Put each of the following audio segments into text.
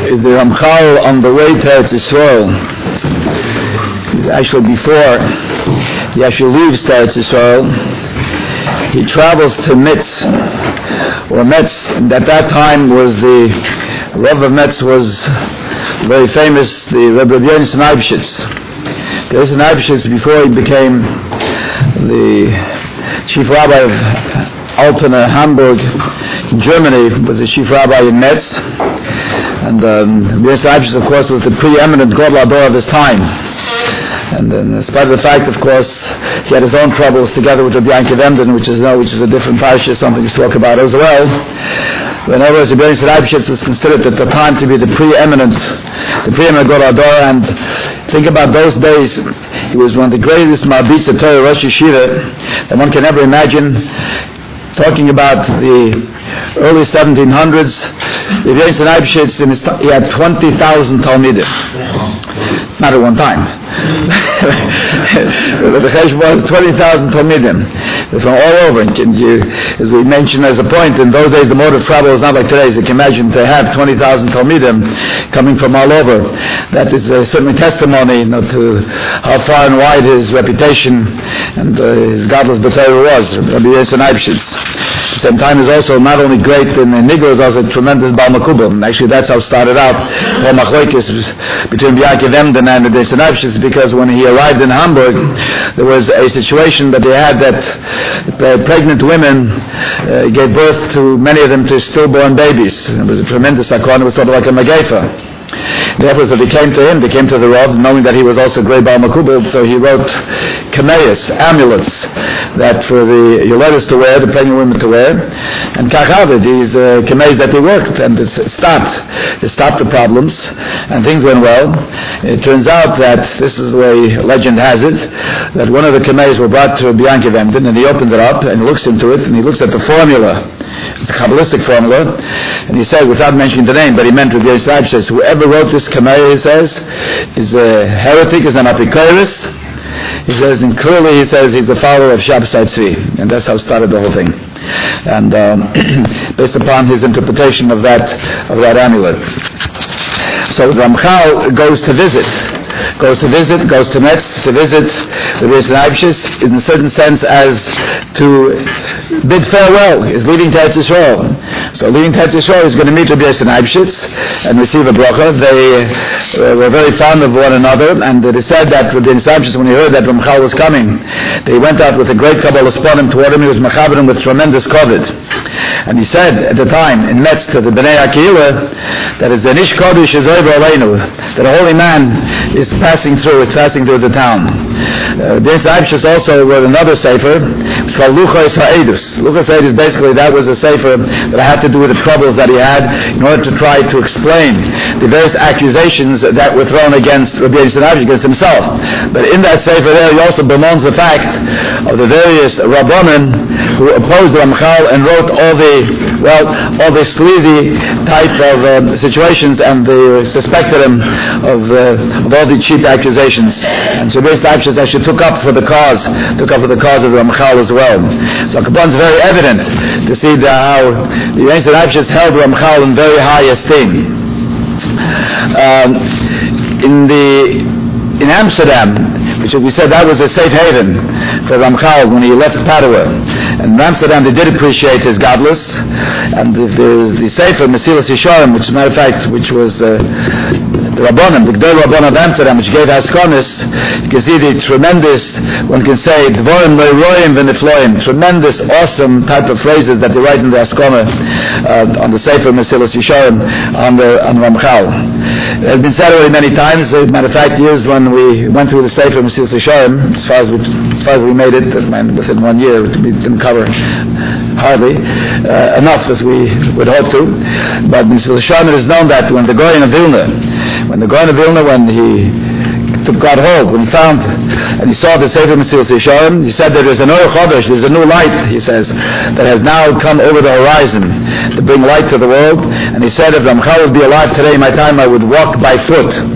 the Ramchal on the way to Eretz Yisrael, actually before he actually leaves to Eretz Yisrael, he travels to Metz, or Metz, at that time was the Rav of Metz was very famous, the Rebbe Yonason Eibshitz. Yonason Eibshitz, before he became the chief rabbi of Altona, Hamburg, in Germany, was the chief rabbi in Metz. And Yonason Eibshitz, of course, was the preeminent Gadol Hador of his time. And in spite of the fact, of course, he had his own troubles together with Rabbi Yankov Emden, which is a different parasha, something to talk about as well. But in other words, Rabbi Yonason Eibshitz was considered at the time to be the preeminent Gadol Hador. And think about those days, he was one of the greatest Marbitz Torah Rosh Yeshiva that one can ever imagine. Talking about the early 1700s, Rabbi Yonason Eibshitz, he had 20,000 Talmidim. Not at one time. The Chesh was 20,000 Talmidim from all over. As we mentioned as a point, in those days the mode of travel was not like today. So you can imagine to have 20,000 Talmidim coming from all over. That is certainly testimony to how far and wide his reputation and his godless B'Torah was, Rabbi Yonason Eibshitz. At the same time, he's also not only great in Nigro, he's also a tremendous Baal Makubal. And actually, that's how it started out. The Machlokes between Yankov Emden and the Yonason Eibshitz, because when he arrived in Hamburg, there was a situation that they had that pregnant women gave birth to many of them to stillborn babies. It was a tremendous sakon. It was sort of like a Megaifa. Therefore, so they came to the Rav, knowing that he was also great Baal Makubal, so he wrote kameis, amulets, that for the Yoledes to wear, the pregnant women to wear, and kachavid, these kameis that they worked, and it stopped the problems, and things went well. It turns out that, this is the way legend has it, that one of the kameis were brought to Rabbi Yankov Emden, and he opened it up, and he looks into it, and he looks at the formula. It's a Kabbalistic formula, and he said, without mentioning the name, but he meant Rabbi Yonason Eibshitz, whoever wrote this Kamei, he says, is a heretic, is an apikoris. He says, and clearly he says he's a follower of Shabbos Tzvi, and that's how it started the whole thing. And based upon his interpretation of that amulet. So Ramchal goes to Metz to visit the Yonason Eibshitz, in a certain sense as to bid farewell. He's leaving to Eretz Yisrael. So leaving to Eretz Yisrael, he's going to meet Rabbi Yonason Eibshitz and receive a bracha. They were very fond of one another, and it is said that Rabbi Yonason Eibshitz, when he heard that Ramchal was coming, they went out with a great Kabbalah sponim toward him. He was mechaber him with tremendous kavod. And he said at the time in Metz to the Bnei Akila that is an ish kodesh is over aleinu, that a holy man is passing through the town. Rabbi Yonason Eibshitz also wrote another sefer. It's called Luchos Ha'edus. Luchos Ha'edus, basically that was a sefer that had to do with the troubles that he had in order to try to explain the various accusations that were thrown against Rabbi Yonason Eibshitz, against himself. But in that sefer there he also bemoans the fact of the various Rabbanim who opposed Ramchal and wrote all the sleazy type of situations, and they suspected him of all the cheap accusations. And so Rabbi Yonason Eibshitz actually took up for the cause of Ramchal as well. So it's very evident to see how the Yonason Eibshitz held Ramchal in very high esteem. In Amsterdam, which we said that was a safe haven for Ramchal when he left Padua. And in Amsterdam they did appreciate his godless, and the Sefer Mesilas Yesharim, which as a matter of fact, which was the Rabbanim, the Gdol Rabbanim of Amsterdam, which gave Haskonis, you can see the tremendous, one can say, Dvorim Leroyim V'Nifloim, tremendous, awesome type of phrases that they write in the Haskona on the Sefer Mesilas Yesharim on Ramchal. It has been said already many times. As a matter of fact, years when we went through the Sefer Mesilas Yesharim, as far as we made it, within 1 year, we didn't cover hardly enough as we would hope to. But Mesilas Yesharim, it is known that when the Gaon of Vilna, when he got hold, when he found and he saw the Sefer Mesilas Yesharim, he said there is an Or Chodesh, there's a new light, he says, that has now come over the horizon to bring light to the world. And he said, if Ramchal would be alive today in my time, I would walk by foot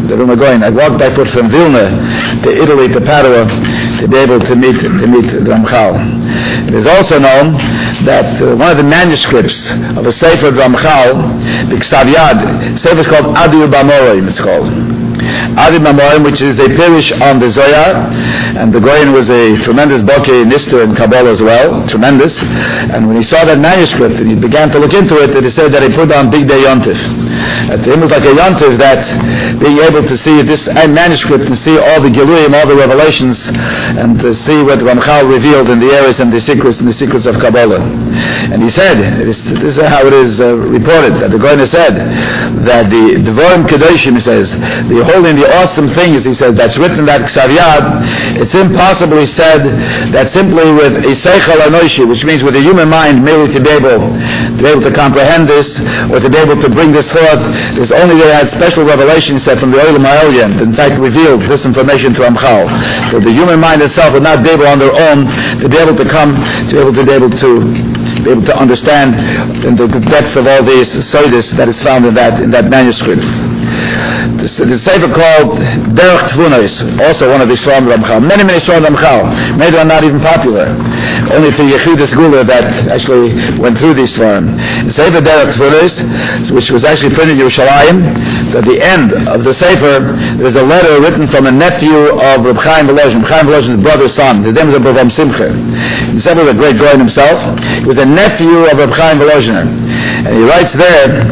the Vilna Gaon. I walked by foot from Vilna to Italy to Padua to be able to meet the Ramchal. It is also known that one of the manuscripts of a Sefer of Ramchal, the Ksav Yad, Sefer is called Adir B'Amorim, it's called. Adir B'Amorim, which is a parish on the Zohar, and the Goyen was a tremendous bokeh in Nistor and Kabbalah as well, tremendous. And when he saw that manuscript and he began to look into it, he said that he put on Big Day Yontif. To him it was like a Yontif, that being able to see this manuscript and see all the Giluyim, all the revelations, and to see what Ramchal revealed in the areas and the secrets of Kabbalah. And he said, this is how it is reported, that the Goyen said that the Devorim Kedoshim, he says, the holy and the awesome things, he said, that's written in that Ksav Yad, it's impossible, he said, that simply with a Seichel Anoishi, which means with a human mind, merely to be able to comprehend this, or to be able to bring this forth, there's only they had special revelation, he said, from the Olam HaElyon, in fact revealed this information to Ramchal. So the human mind itself would not be able on their own to be able to come, to be able to understand in the depth of all these sodas that is found in that manuscript. The Sefer called Derech Tvunos, also one of the Sfarim Ramchal. Many Sfarim Ramchal. Many are not even popular. Only for Yechidus Gula that actually went through these Sfarim. The Sefer Derech Tvunos, which was actually printed in Yerushalayim, so at the end of the Sefer, there's a letter written from a nephew of Reb Chaim Volozhin. Reb Chaim Volozhin's brother's son. His name was Reb Avraham Simcha. The Sefer was a great Goyen himself. He was a nephew of Reb Chaim Volozhin. And he writes there,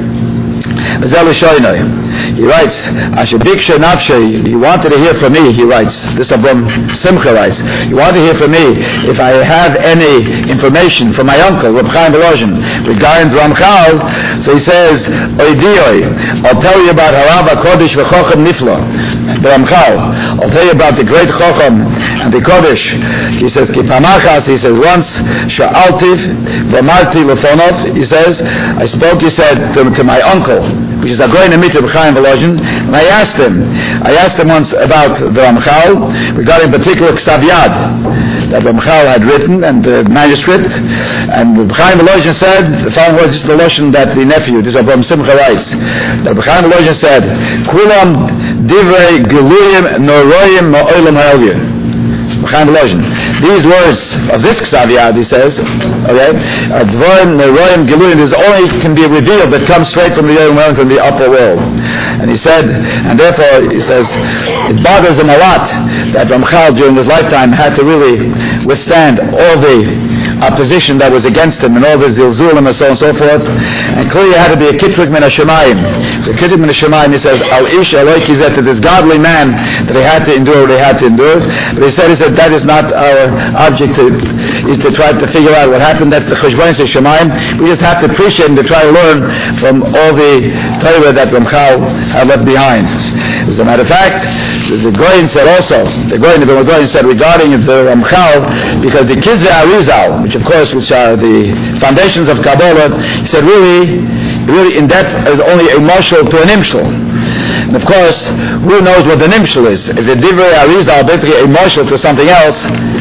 he writes, Ashebiksha Nafshe, he wanted to hear from me, he writes, this Abraham Simcha writes, he wanted to hear from me if I have any information from my uncle, Reb Chaim Volozhin, regarding Ramchal. So he says, Oidioi, I'll tell you about Harav HaKodesh v'Chochem Niflo, the Ramchal. I'll tell you about the great Chochem and the Kodesh. He says, Kipamachas, he says, once, Sha'altiv, V'amarti Lefonov, he says, I spoke, he said, to my uncle, which is a Goyen Amit of Chaim Volozhin, and I asked him once about the Ramchal, regarding a particular Ksav Yad that Ramchal had written, and the manuscript, and Chaim Volozhin said, the following words, this is the Lashon that the nephew, this is Avraham Simcha writes, that Chaim Volozhin said, Kulam Divrei Giluyim Noroyim Ma'olam HaElyon. Chaim Volozhin. These words of this Ksav Yad, he says, okay, Dvorim Neroyim Giluyim, this only can be revealed that comes straight from the Olam HaElyon, from the upper world. And he said, and therefore he says, it bothers him a lot that Ramchal during his lifetime had to really withstand all the opposition that was against him and all the zilzulim and so on and so forth. And clearly it had to be a kitrik min hashemayim. So kitrik min hashemayim, he says, al ish eloi kizet, to this godly man that he had to endure what he had to endure. But he said that is not our object is to try to figure out what happened. That's the cheshbon shemayim. We just have to appreciate and to try to learn from all the Torah that Ramchal had left behind. As a matter of fact, the Goyen said also, the Goyen said regarding the Ramchal, because the Kizvei Arizal, which of course which are the foundations of Kabbalah, he said really in depth is only a marshal to an imshal. And of course, who knows what the nimshal is? If the Divrei Arizal basically a marshal to something else,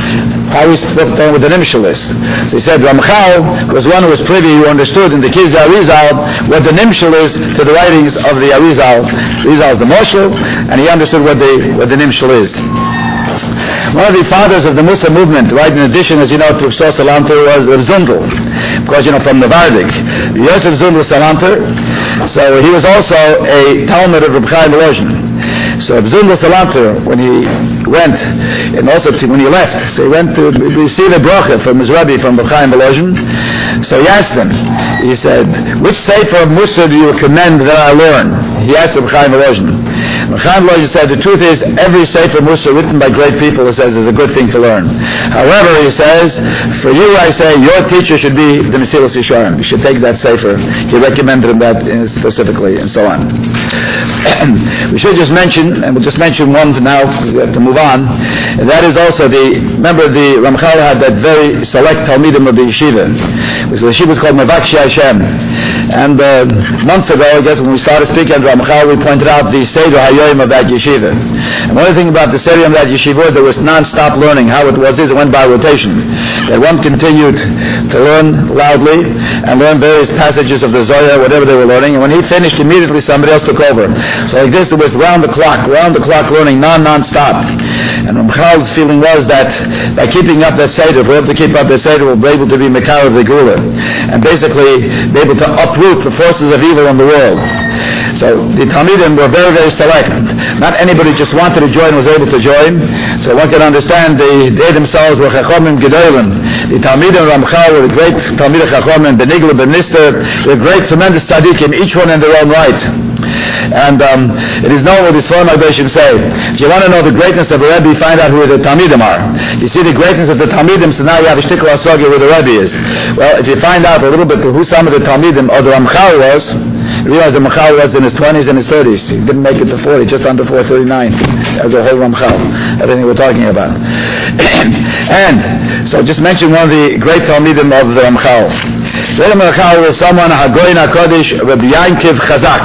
how is talking with the nimshal is? So he said Ramchal was one who was privy, who understood in the Kizvei Arizal what the nimshal is to the writings of the Arizal. Arizal is the marshal, and he understood what the nimshal is. One of the fathers of the Musar movement, right in addition, as you know, to Rav Salanter, was Rav Zundel. Of course, you know, from Novardik. Yosef Zundel Salanter. So he was also a Talmud of Reb Chaim Volozhin. So Rav Zundel Salanter, when he went, and also when he left, so he went to receive a bracha from his Rebbe, from Reb Chaim Volozhin. So he asked him, he said, which Sefer of Musar do you recommend that I learn? He asked Reb Chaim Volozhin. Chaim Volozhin said, the truth is, every Sefer Musar written by great people, he says, is a good thing to learn. However, he says, for you, I say, your teacher should be the Mesilas Yesharim. You should take that Sefer. He recommended him that specifically, and so on. We should just mention, and we'll just mention one for now, to move on, and that is also remember the Ramchal had that very select Talmidim of the yeshiva. The yeshiva was called Mevakshi Hashem. And months ago, I guess, when we started speaking at Ramchal, we pointed out the Seder HaYom Yom of that yeshiva. And one thing about the Seder Yom of that yeshiva, there was non-stop learning. How it was it went by rotation. That one continued to learn loudly and learn various passages of the Zohar, whatever they were learning, and when he finished, immediately somebody else took over. So like this, it was round the clock learning, non-stop. And Ramchal's feeling was that by keeping up that Seder, if we're able to keep up that Seder, we'll be able to be Mekar of the Gula, and basically be able to uproot the forces of evil in the world. So the Talmidim were very, very select. Not anybody just wanted to join was able to join. So one can understand they themselves were Chachomim Gedolim. The Talmidim Ramchal were the great Talmidei Chachomim, Benigla, Benister, the great, tremendous tzaddikim, each one in their own right. And it is known what the Sforim HaKadoshim say. If you want to know the greatness of a Rebbe, find out who the Talmidim are. You see the greatness of the Talmidim, so now you have a shtickle asogya where the Rebbe is. Well, if you find out a little bit who some of the Talmidim or the Ramchal was, you realize the Ramchal was in his 20s and his 30s. He didn't make it to 40, just under 439. That was the whole Ramchal, everything we're talking about. And so just mention one of the great Talmidim of the Ramchal. The Ramchal was someone, Hagoyin HaKodesh, Rabbi Yankiv Chazak.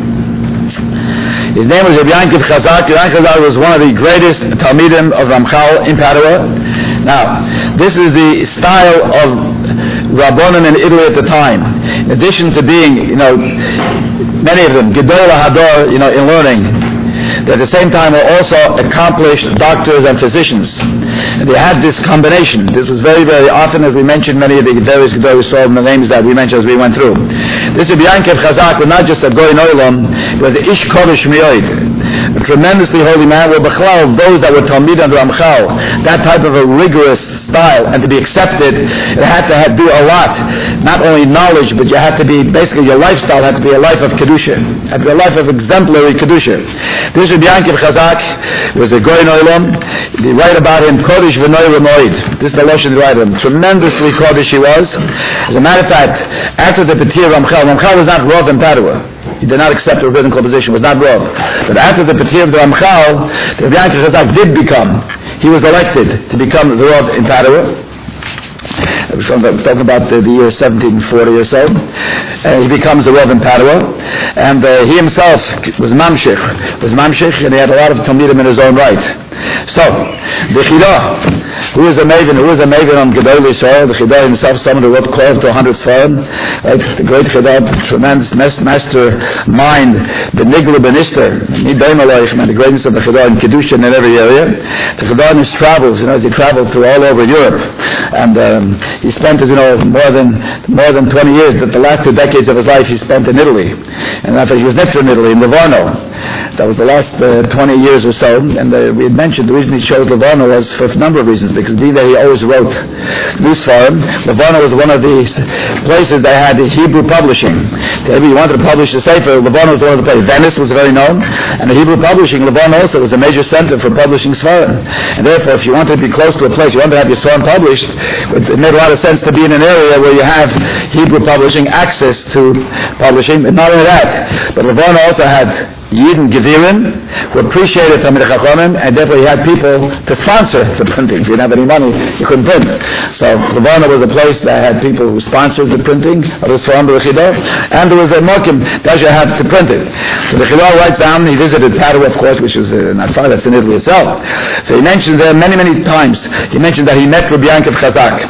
His name was Rabbi Yankiv Chazak. Rabbi Yankiv Chazak was one of the greatest Talmidim of Ramchal in Padua. Now, this is the style of Rabbonim in Italy at the time. In addition to being, many of them, Gedol HaDor, in learning, they at the same time were also accomplished doctors and physicians. And they had this combination. This was very, very often, as we mentioned, many of the various Gedol Yisrael, the names that we mentioned as we went through. This Rabbi Yankiv Chazak was not just a Goyin Olam, he was an Ish Kodesh Miyod, a tremendously holy man. Well, Bechlal, those that were Talmid and Ramchal, that type of a rigorous style, and to be accepted, it had to do a lot. Not only knowledge, but you had to be, basically your lifestyle had to be a life of Kedusha, had to be a life of exemplary Kedusha. This Rabbi Yankiv Chazak was a Goyin Olam. They write about him, Kodesh V'noi Remoid. This is the Lashon they write him. Tremendously Kodesh he was. As a matter of fact, after the Petir Ramchal was not Rav in Padua. He did not accept the rabbinical position, was not Rav. But after the Petir of the Ramchal, the Rabbi Yankiv Chazak did become, he was elected to become the Rav in Padua. We're talking about the year 1740 or so. He becomes a Rav in Padua, and he himself was Mamshech, and he had a lot of Talmidim in his own right. So, the Chidah, who is a maven on Gedol Yisrael, the Chidah himself, someone who wrote close to 100 Sforim, right? The great Chidah, tremendous master mind, the Nigla Benister, the greatness of the Chidah in Kedusha in every area. The Chidah in his travels, as he traveled through all over Europe, and he spent, more than 20 years, but the last 2 decades of his life he spent in Italy. And after he was next in Italy, in Livorno. That was the last 20 years or so, and we had mentioned the reason he chose Livorno was for a number of reasons, because being that he always wrote new Sforim, Livorno was one of the places that had the Hebrew publishing. If you wanted to publish a Sefer, Livorno was one of the places. Venice was very known, and the Hebrew publishing, Livorno also was a major center for publishing Sforim. And therefore, if you wanted to be close to a place, you wanted to have your Sforim published, it made a lot of sense to be in an area where you have Hebrew publishing, access to publishing. But not only that, but Livorno also had Yidden Gevirim who appreciated Talmidei Chachomim, and therefore he had people to sponsor the printing. If you didn't have any money, you couldn't print. So Livorno was a place that had people who sponsored the printing of the Sforim of the Chidah, and there was a Mokim that you had to print it. So the Chidah writes down, he visited Padua, of course, which is not far, that's in Italy itself. So he mentioned there many, many times, he mentioned that he met Rabbi Yankiv Chazak.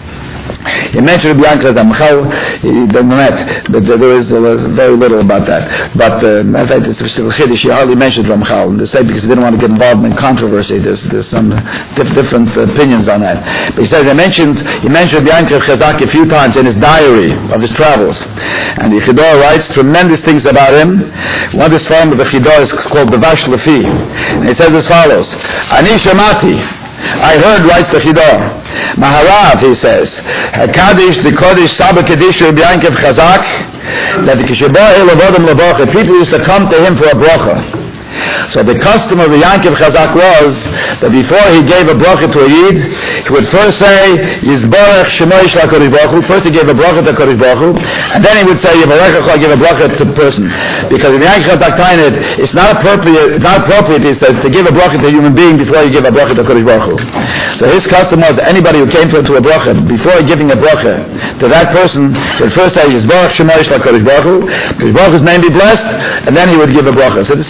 He mentioned Rabbi Yankiv Chazak, he met, but there is very little about that. But in fact, it's Chiddush, he hardly mentioned Ramchal, and they say because he didn't want to get involved in controversy. There's some different opinions on that. But he said he mentioned Rabbi Yankiv Chazak a few times in his diary of his travels, and the Chidah writes tremendous things about him. One of his form of the Chidah is called the Vash Lefi, and he says as follows: Ani Shamati, I heard, writes the Chidah, Maharav, he says, HaKadosh, the Kodesh, Saba Kaddish, Rabbi Yankiv Chazak, that the Kishabahi Lavodim Lavocha, people used to come to him for a bracha. So the custom of the Yankiv Chazak was that before he gave a bracha to a Yid, he would first say, Yizbarach Shemoi Shel HaKadosh Baruch Hu. First he gave a bracha to HaKadosh Baruch Hu, and then he would say, Yivarechecha, give a bracha to the person. Because in the Yankiv Chazak Tainit, it's not appropriate, he said, to give a bracha to a human being before you give a bracha to HaKadosh Baruch Hu. So his custom was, anybody who came to a bracha, before giving a bracha to that person, he would first say, Yizbarach Shemoi Shel HaKadosh Baruch Hu, HaKadosh Baruch Hu's name be blessed, and then he would give a bracha. So this is a known thing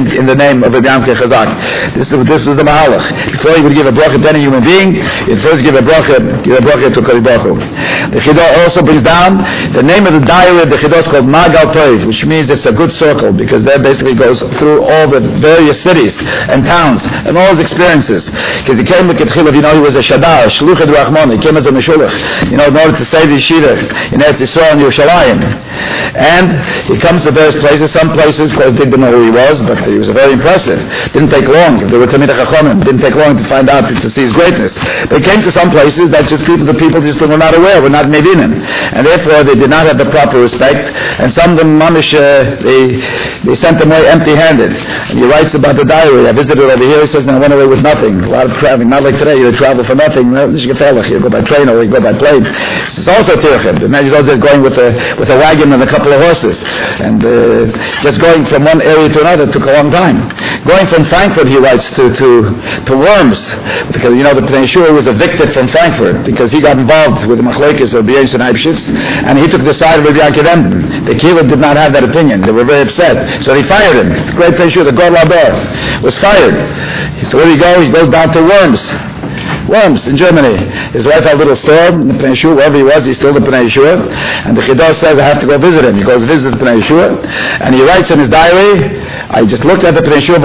thing in the name of Rabbi Yankel Chazak. This was the Mahalach. Before you would give a bracha to any human being, you'd first give a bracha to Kodesh Baruch Hu. The Chidah also brings down the name of the diary of the Chidah is called Magal Tov, which means it's a good circle, because that basically goes through all the various cities and towns and all his experiences. Because he came with Ketchilav, he was a Shadar, Shluchad Rahman, he came as a Meshulach, in order to save the Yeshiva in Eretz Yisrael and Yerushalayim. And he comes to various places. Some places, because they didn't know who he was, but he was very impressive. Didn't take long. They were Talmidei Chachamim. Didn't take long to find out, to see his greatness. They came to some places that the people just were not aware, were not mevinim, and therefore they did not have the proper respect. And some of them, mamish, they sent them away empty-handed. And he writes about the diary. I visited over here. He says, "I went away with nothing. A lot of traveling. Not like today. You travel for nothing. You go by train or you go by plane." It's also tirchim. Imagine those that are going with a wagon and a couple of horses, and just going from one area to another took a long time. Going from Frankfurt, he writes, to Worms, because the Pnei Yeshua was evicted from Frankfurt because he got involved with the machlokes of B'Yein and Eibshitz, and he took the side of Rabbi Yaakov Emden. The Kehillah did not have that opinion. They were very upset, so they fired him. The great Pnei Yeshua, the God Laber, was fired. So where did he go? He goes down to Worms in Germany. His wife had a little store in the Pnei Yeshua. Wherever he was, he's still the Pnei Yeshua. And the Chidah says, I have to go visit him. He goes to visit the Pnei Yeshua, and he writes in his diary, I just looked at the Pnei Yeshua,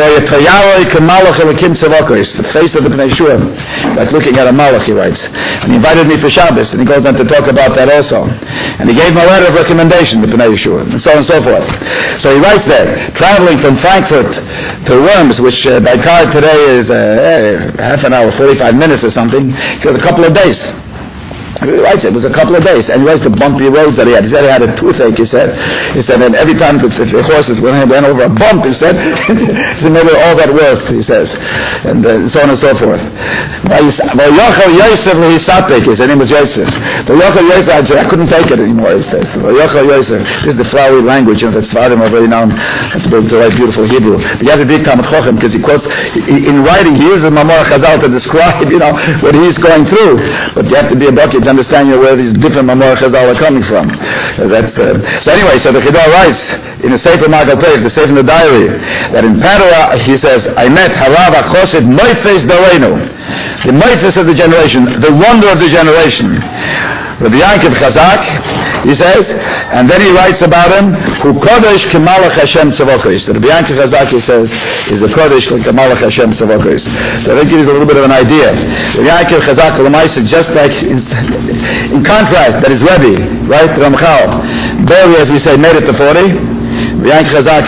the face of the Pnei Yeshua. It's like looking at a malach, he writes. And he invited me for Shabbos, and he goes on to talk about that also. And he gave me a letter of recommendation, the Pnei Yeshua, and so on and so forth. So he writes there, traveling from Frankfurt to Worms, which by car today is half an hour, 45 minutes or something, it was a couple of days. He writes it was a couple of days, and he writes the bumpy roads that he had. He said he had a toothache, he said, and every time the horses went over a bump, he said, he made it all that worse, he says, and so on and so forth. Yochel Yosef, his name was Yosef. The Yochel Yosef, I couldn't take it anymore, he says. Yochel Yosef, this is the flowery language, the Tzfarim are very known to write beautiful Hebrew. But you have to be Talmid Chochem, because he quotes, in writing, he uses Mamor Chazal to describe, what he's going through, but you have to be a bucket to understand where these different Mamor Chazal are coming from. So anyway, so the Chidah writes in the Sefer Magal Tov, the Sefer in the diary, that in Padua he says, I met Harav HaChosid Moifes Doreinu, the Moifes of the generation, the wonder of the generation. Rabbi Yankel Chazak, he says, and then he writes about him, Hu Kodesh Kemalach Hashem Tzavokos. Rabbi Yankel Chazak, he says, is the Kodesh like Kemalach Hashem Tzavokos. So that gives a little bit of an idea. Rabbi Yankel Chazak Lamaisa, just like in contrast, that is Rebbe, right? Ramchal, barely, as we say, made it to 40. Rabbi Yankel Chazak,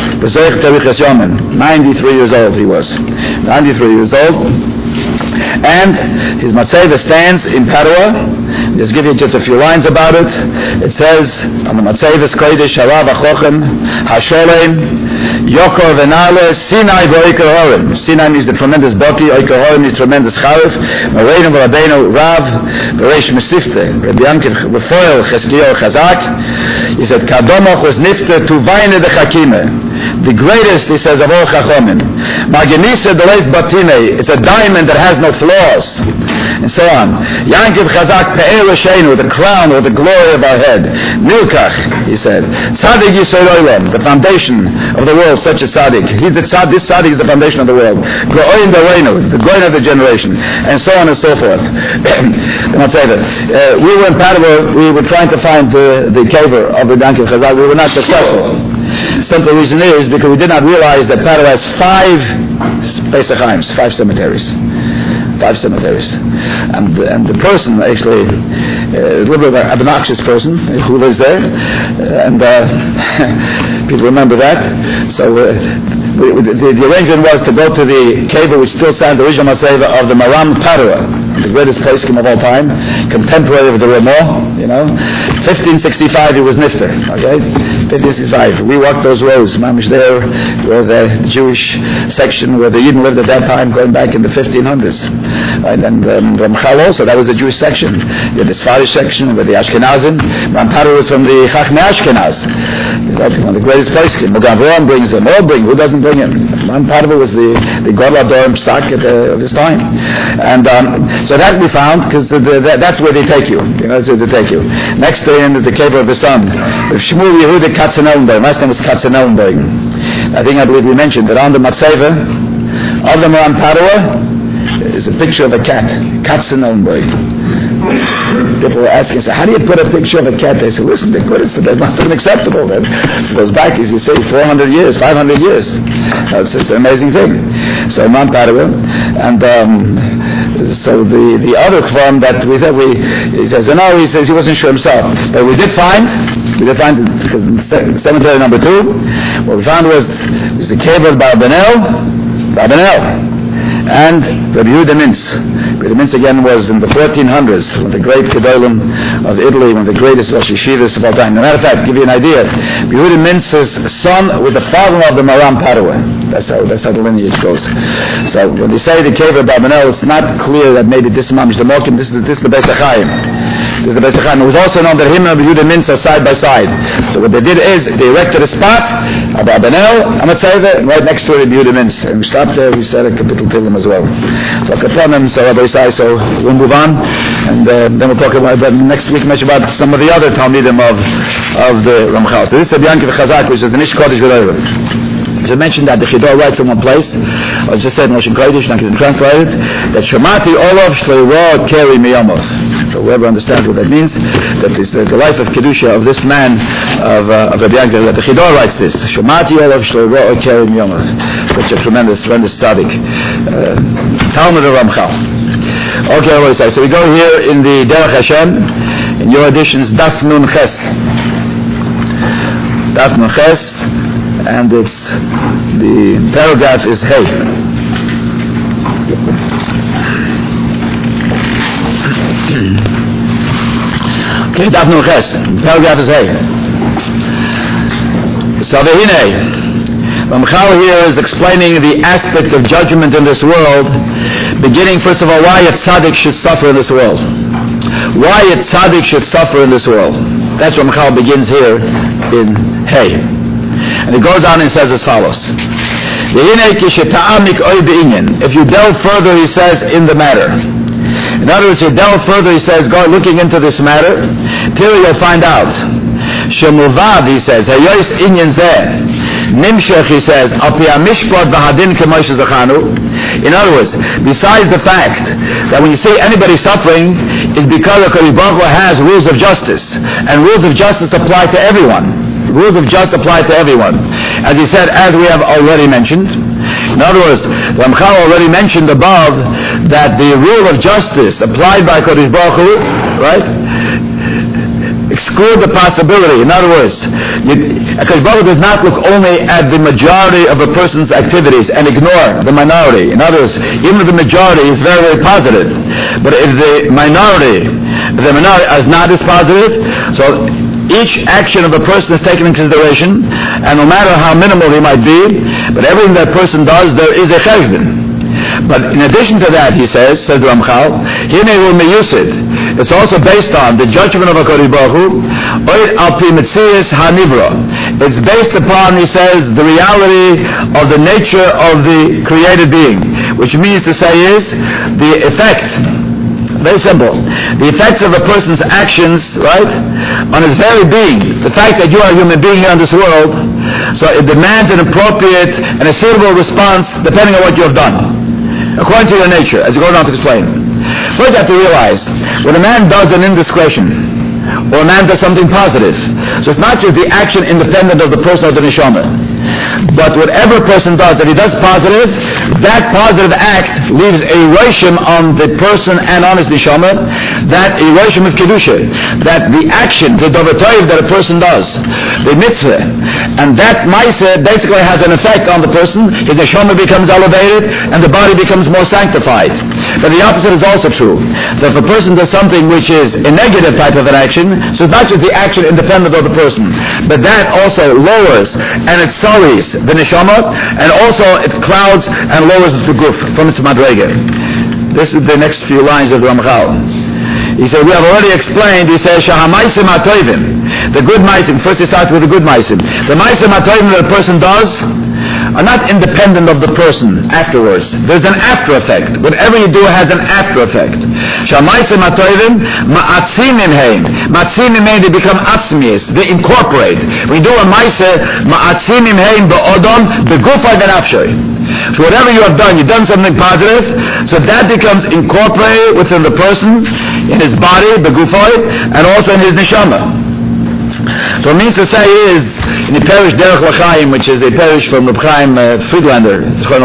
93 years old he was. 93 years old. And his Matzeva stands in Padua. Just give you just a few lines about it. It says on the Matzeves Kodesh Harav HaChochem HaSholem Yokor Venale Sinai V'Oiker Horim. Sinai means the tremendous Baki. Oiker Horim means tremendous Charif. Moreinu V'Rabbeinu Rav V'Reish Mesifte. Rabbi Yankel Refoel Chesliyo Chazak. He said Kadomoch was Nifte to Vaine de Chakime. The greatest, he says, of all Chachomim. Magenisa Deles Batine. It's a diamond that has no flaws. And so on. Yankiv Chazak Pe'er L'Sheinu, the crown or the glory of our head. Nilkach, he said. Tzadik Yisrael Olam, the foundation of the world, such a tzaddik. This tzaddik is the foundation of the world. Go'oim Doreinu, the goin of the generation. And so on and so forth. Let's say that. We were in Padua, we were trying to find the caver of the Yankiv Chazak. We were not successful. Simple reason is because we did not realize that Padua has 5 Pesachaims, 5 cemeteries. 5 cemeteries. And the person actually is a little bit of an obnoxious person who lives there. And people remember that. So the arrangement was to go to the cave which still stands, the original Matzeva of the Maram Padua, the greatest poskim of all time, contemporary of the Ramah, 1565 he was Nifter, okay? 1565. We walked those roads, Mamish there, where the Jewish section, where the Yidden lived at that time, going back in the 1500s. And Ramchal also, that was the Jewish section. You had the Sfarish section, with the Ashkenazim. Rampadua was from the Chachmei Ashkenaz. One of the greatest poskim. Mogan Avraham brings him, who doesn't bring him? Rampadua was the Godla Dorm Psak of his time. And so that we found, because that's where they take you. That's where they take you. Next to him is the cave of the sun. Shmuel Yehuda Katzenellenberg. Last name was Katzenellenberg. I believe we mentioned that on the Matzeva of the Moran Parua is a picture of a cat, Katzenelnberg. People were asking, so how do you put a picture of a cat? They said, listen, they put it, so that must have been acceptable then. So it goes back, as you say, 400 years, 500 years. It's an amazing thing. So Moran Parua, and so the other form that he says, no, he says he wasn't sure himself. But we did find, because in cemetery number 2, what we found was the cave of Barbanel, and Rabbi Yehuda Mintz. Rabbi Mintz again was in the 1400s, one of the great Gedolim of Italy, one of the greatest Rosh Yeshivas of all time. As a matter of fact, to give you an idea, Rabbi Yehuda Mintz's son with the father of the Moran Parua. That's how the lineage goes. So when they say the cave of Barbanel, it's not clear that maybe this Imam Shlomokim, this is the Beis HaChaim. This is the Beis HaChaim. It was also known that him and Rabbi Yehuda Mintz are side by side. So what they did is they erected a spot of Barbanel, Amatzeva, and right next to it Rabbi Yehuda Mintz. And we stopped there, we said a kapitel Tillim as well. So Kapanim, so Rabbi Isai, so we'll move on, and then we'll talk about next week much about some of the other Talmidim of the Ramchal. So this is Rabbi Yankiv Chazak, which is the Nish Kodesh V'Leivim. I mentioned that the Chidor writes in one place, I just said in Moshe Kodesh, and I can translate it, that Shemati Olav Shleiro Keri Miyamov. So whoever understands what that means, that is the life of Kedusha of this man, of Rabbi Yankiv, that the Chidor writes this, Shemati Olav Shleiro Keri Miyamov. Such a tremendous tzaddik. Talmud of Ramchal. Okay, what do I say? So we go here in the Derech Hashem, in your editions, Daf Nun Ches. Daf Nun Ches, and the paragraph is Hey. Okay, Daf Nun Ches, paragraph is Hey. So Vehine, Ramchal here is explaining the aspect of judgment in this world, beginning first of all why a tzaddik should suffer in this world. Why a tzaddik should suffer in this world. That's what Ramchal begins here in Hey. And it goes on and says as follows. If you delve further, he says, in the matter. In other words, you delve further, he says, go looking into this matter, till you'll find out. Shemuvav, he says, Hayois inyan zeh. Nimshech, he says, in other words, besides the fact that when you see anybody suffering, is because HaKadosh Baruch Hu has rules of justice, and rules of justice apply to everyone. Rules of justice apply to everyone. As he said, as we have already mentioned. In other words, Ramchal already mentioned above that the rule of justice applied by HaKadosh Baruch Hu, right, exclude the possibility. In other words, HaKadosh Baruch Hu does not look only at the majority of a person's activities and ignore the minority. In other words, even if the majority is very, very positive, but if the minority is not as positive, so each action of a person is taken into consideration, and no matter how minimal he might be, but everything that person does, there is a cheshbon. But in addition to that, he says Ramchal, it's also based on the judgment of HaKadosh Baruch Hu, it's based upon, he says, the reality of the nature of the created being, which means to say is the effect. Very simple. The effects of a person's actions, right, on his very being. The fact that you are a human being here in this world, so it demands an appropriate and a suitable response depending on what you have done, according to your nature, as you go on to explain. First you have to realize, when a man does an indiscretion, or a man does something positive, so it's not just the action independent of the person or the neshama, but whatever a person does, that he does positive, that positive act leaves a reishim on the person and on his neshama, that a reishim of kedusha, that the action, the dover toiv that a person does, the mitzvah, and that ma'aseh basically has an effect on the person. His neshama becomes elevated, and the body becomes more sanctified. But the opposite is also true. So if a person does something which is a negative type of an action, so it's not just the action independent of the person, but that also lowers and it sullies the neshama, and also it clouds and lowers the guf from its madrega. This is the next few lines of the Ramchal. He said, we have already explained, he says, Shahamaisim HaToivim, the good maisim. First he starts with the good maisim. The maisim HaToivim that a person does are not independent of the person afterwards. There's an after effect. Whatever you do has an after effect. Shamaisim atoivim ma'atzinim heim. Ma'atzinim heim, they become atzmius. They incorporate. When you do a ma'aseh, ma'atzinim heim be'odom be'gufay benafshay. So whatever you have done, you've done something positive, so that becomes incorporated within the person, in his body, begufay, and also in his neshama. So what it means to say is, in the parish Derech L'Chaim, which is a parish from Reb Chaim Friedlander, so he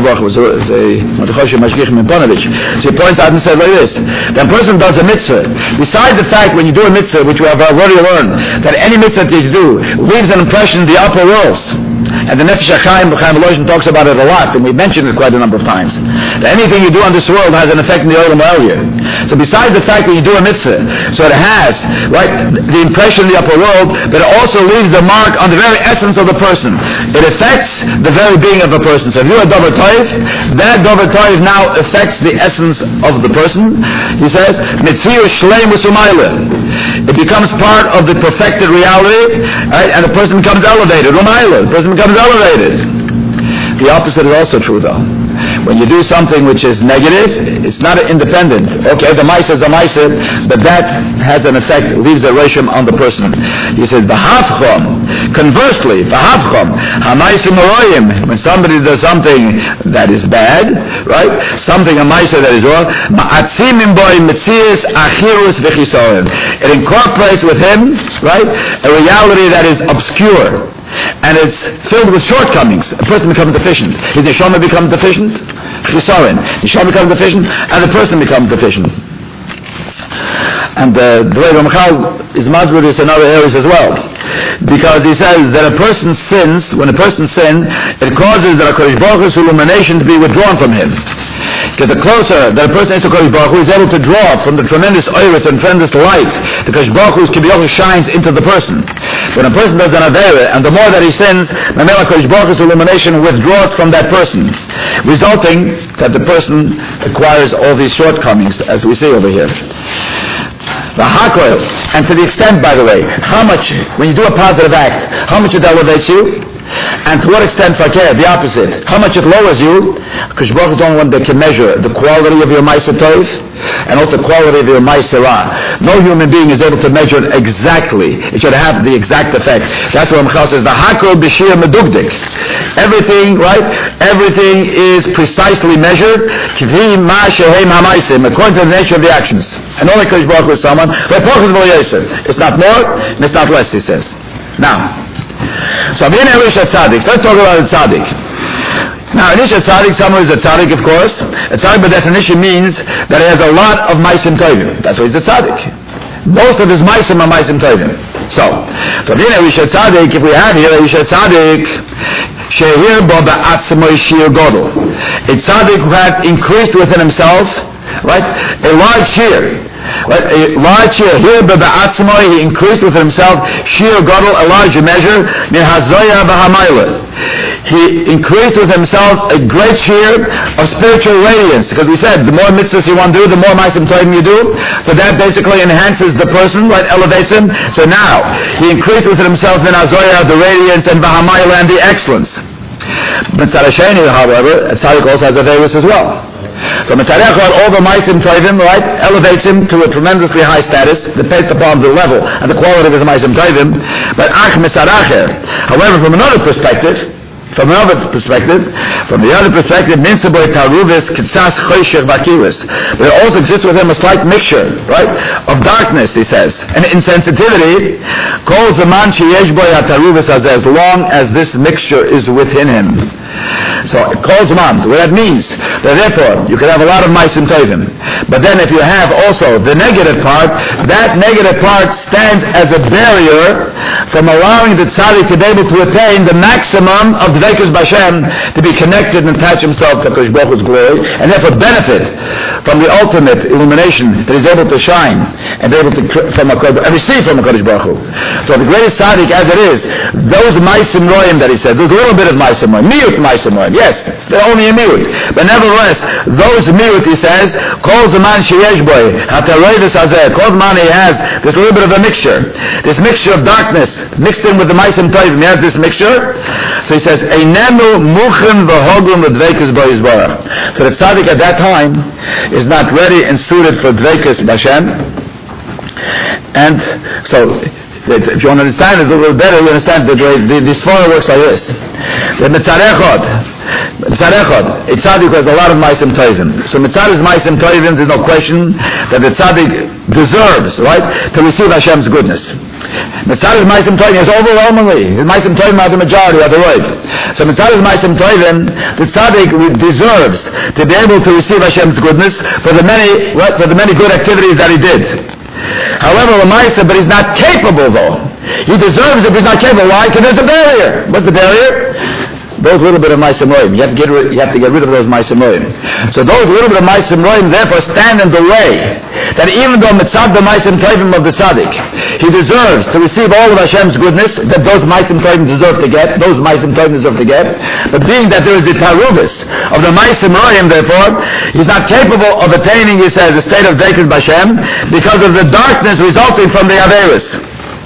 points out and says like this, that a person does a mitzvah. Besides the fact when you do a mitzvah, which we have already learned, that any mitzvah that you do leaves an impression in the upper worlds. And the Nefesh HaChaim, Chaim Volozhin talks about it a lot, and we mentioned it quite a number of times. That anything you do on this world has an effect in the Olam Ha'Elyon. So besides the fact that you do a mitzvah, so it has, right, the impression in the upper world, but it also leaves the mark on the very essence of the person. It affects the very being of the person. So if you are Dover Toiv, that Dover Toiv now affects the essence of the person. He says, Mitziu Shleim Usumayla. It becomes part of the perfected reality, right, and the person becomes elevated. Umayla. The person becomes elevated. The opposite is also true though. When you do something which is negative, it's not independent. Okay, the Maisa is a Maisa, but that has an effect, leaves a reshim on the person. He says, V'havchom. Conversely, V'havchom. HaMaisa Moroyim. When somebody does something that is bad, right? Something, a Maisa that is wrong, Ma'atzim imboy mitzias achirus v'chisorim. It incorporates with him, right, a reality that is obscure. And it's filled with shortcomings. A person becomes deficient. His neshama becomes deficient. Chisaron. Neshama becomes deficient, and the person becomes deficient. And the way Ramchal is mazbur is in other areas as well, because he says that a person sins. When a person sins, it causes the HaKadosh Baruch Hu's illumination to be withdrawn from him. Because the closer that a person is to HaKadosh Baruch Hu, is able to draw from the tremendous oiris and tremendous light the HaKadosh Baruch Hu's Kibiyach shines into the person. When a person does an avera, and the more that he sins, the more HaKadosh Baruch Hu's illumination withdraws from that person, resulting that the person acquires all these shortcomings, as we see over here. And to the extent, by the way, how much, when you do a positive act, how much it elevates you, and to what extent, fakir, the opposite, how much it lowers you, because Baruch is the only one that can measure the quality of your Maisa Tov, and also the quality of your Maisa Ra. No human being is able to measure it exactly. It should have the exact effect. That's what Ramchal says, the Hakol B'Shir Medugdik. Everything, right? Everything is precisely measured, according to the nature of the actions. And only Kodesh Baruch Hu is someone, it's not more, and it's not less, he says. Now, so let's talk about a tzaddik. Now, an Isha tzaddik, someone who is a tzaddik, of course. A tzaddik by definition means that he has a lot of maisim tovim. That's why he's a tzaddik. Most of his maisim are maisim tovim. So Isha tzaddik, if we have here a Isha tzaddik, shehir bo ba'atzmoi shir godol. A tzaddik who had increased within himself, right, a large shir. Right, a large share here, he increased within himself shir gadol, a larger measure. He increased with himself a great share of spiritual radiance, because we said the more mitzvahs you want to do, the more ma'asim tovim you do. So that basically enhances the person, right? Elevates him. So now he increased within himself in hazoya, the radiance, and bahamayla, and the excellence. But Tzadasheni, however, tzaddik also has a various as well. So Mitzvah all the Maisim Tovim, right, elevates him to a tremendously high status, based upon the level and the quality of his Maisim Tovim. But however, from the other perspective, Minsaboy Taruvis Kitsas Choshech Vakiris. But it also exists with him a slight mixture, right, of darkness, he says, and insensitivity. Calls the man Sheyeshboy Taruvis as long as this mixture is within him. So it calls him on. What that means, that therefore you can have a lot of Maisim Tovim, but then if you have also the negative part, that negative part stands as a barrier from allowing the tzaddik to be able to attain the maximum of the Dveikus B'Hashem, to be connected and attach himself to HaKadosh Baruch Hu's glory, and therefore benefit from the ultimate illumination that he's able to shine and be able to receive from HaKadosh Baruch Hu. So the greatest tzaddik as it is, those Maisim Roim that he said, there's a little bit of Maisim Roim, miyut Maisim Roim. Yes, they're only a miut. But nevertheless, those miut, he says, calls the man sheyesh boy, hataroivis hazeh, calls the man he has this little bit of a mixture, this mixture of darkness, mixed in with the maisim tovim. He has this mixture. So he says, einenu muchen v'hogum l'dveikus bo yizborach. So the tzaddik at that time is not ready and suited for dveikus b'Hashem. And so, if you want to understand it a little better, you understand that the Sforah works like this. The Mitzad Echad, a tzaddik has a lot of maisim tovim. So Mitzad is maisim tovim, there's no question that the tzaddik deserves, right, to receive Hashem's goodness. Mitzad is maisim tovim is overwhelmingly, his maisim tovim are the majority, are the right. So Mitzad is maisim tovim, the tzaddik deserves to be able to receive Hashem's goodness for the many good activities that he did. However, Lamaisa, but he's not capable though. He deserves it, but he's not capable. Why? Because there's a barrier. What's the barrier? Those little bit of Maisim Roim. You have to get rid of those Maisim Roim. So those little bit of Maisim Roim therefore stand in the way that even though Mitzad the Maisim Tovim of the Tzaddik, he deserves to receive all of Hashem's goodness that those Maisim Tovim deserve to get, but being that there is the Taruvis of the Maisim Roim, therefore, he's not capable of attaining, he says, the state of Deikus B'Hashem because of the darkness resulting from the Averis.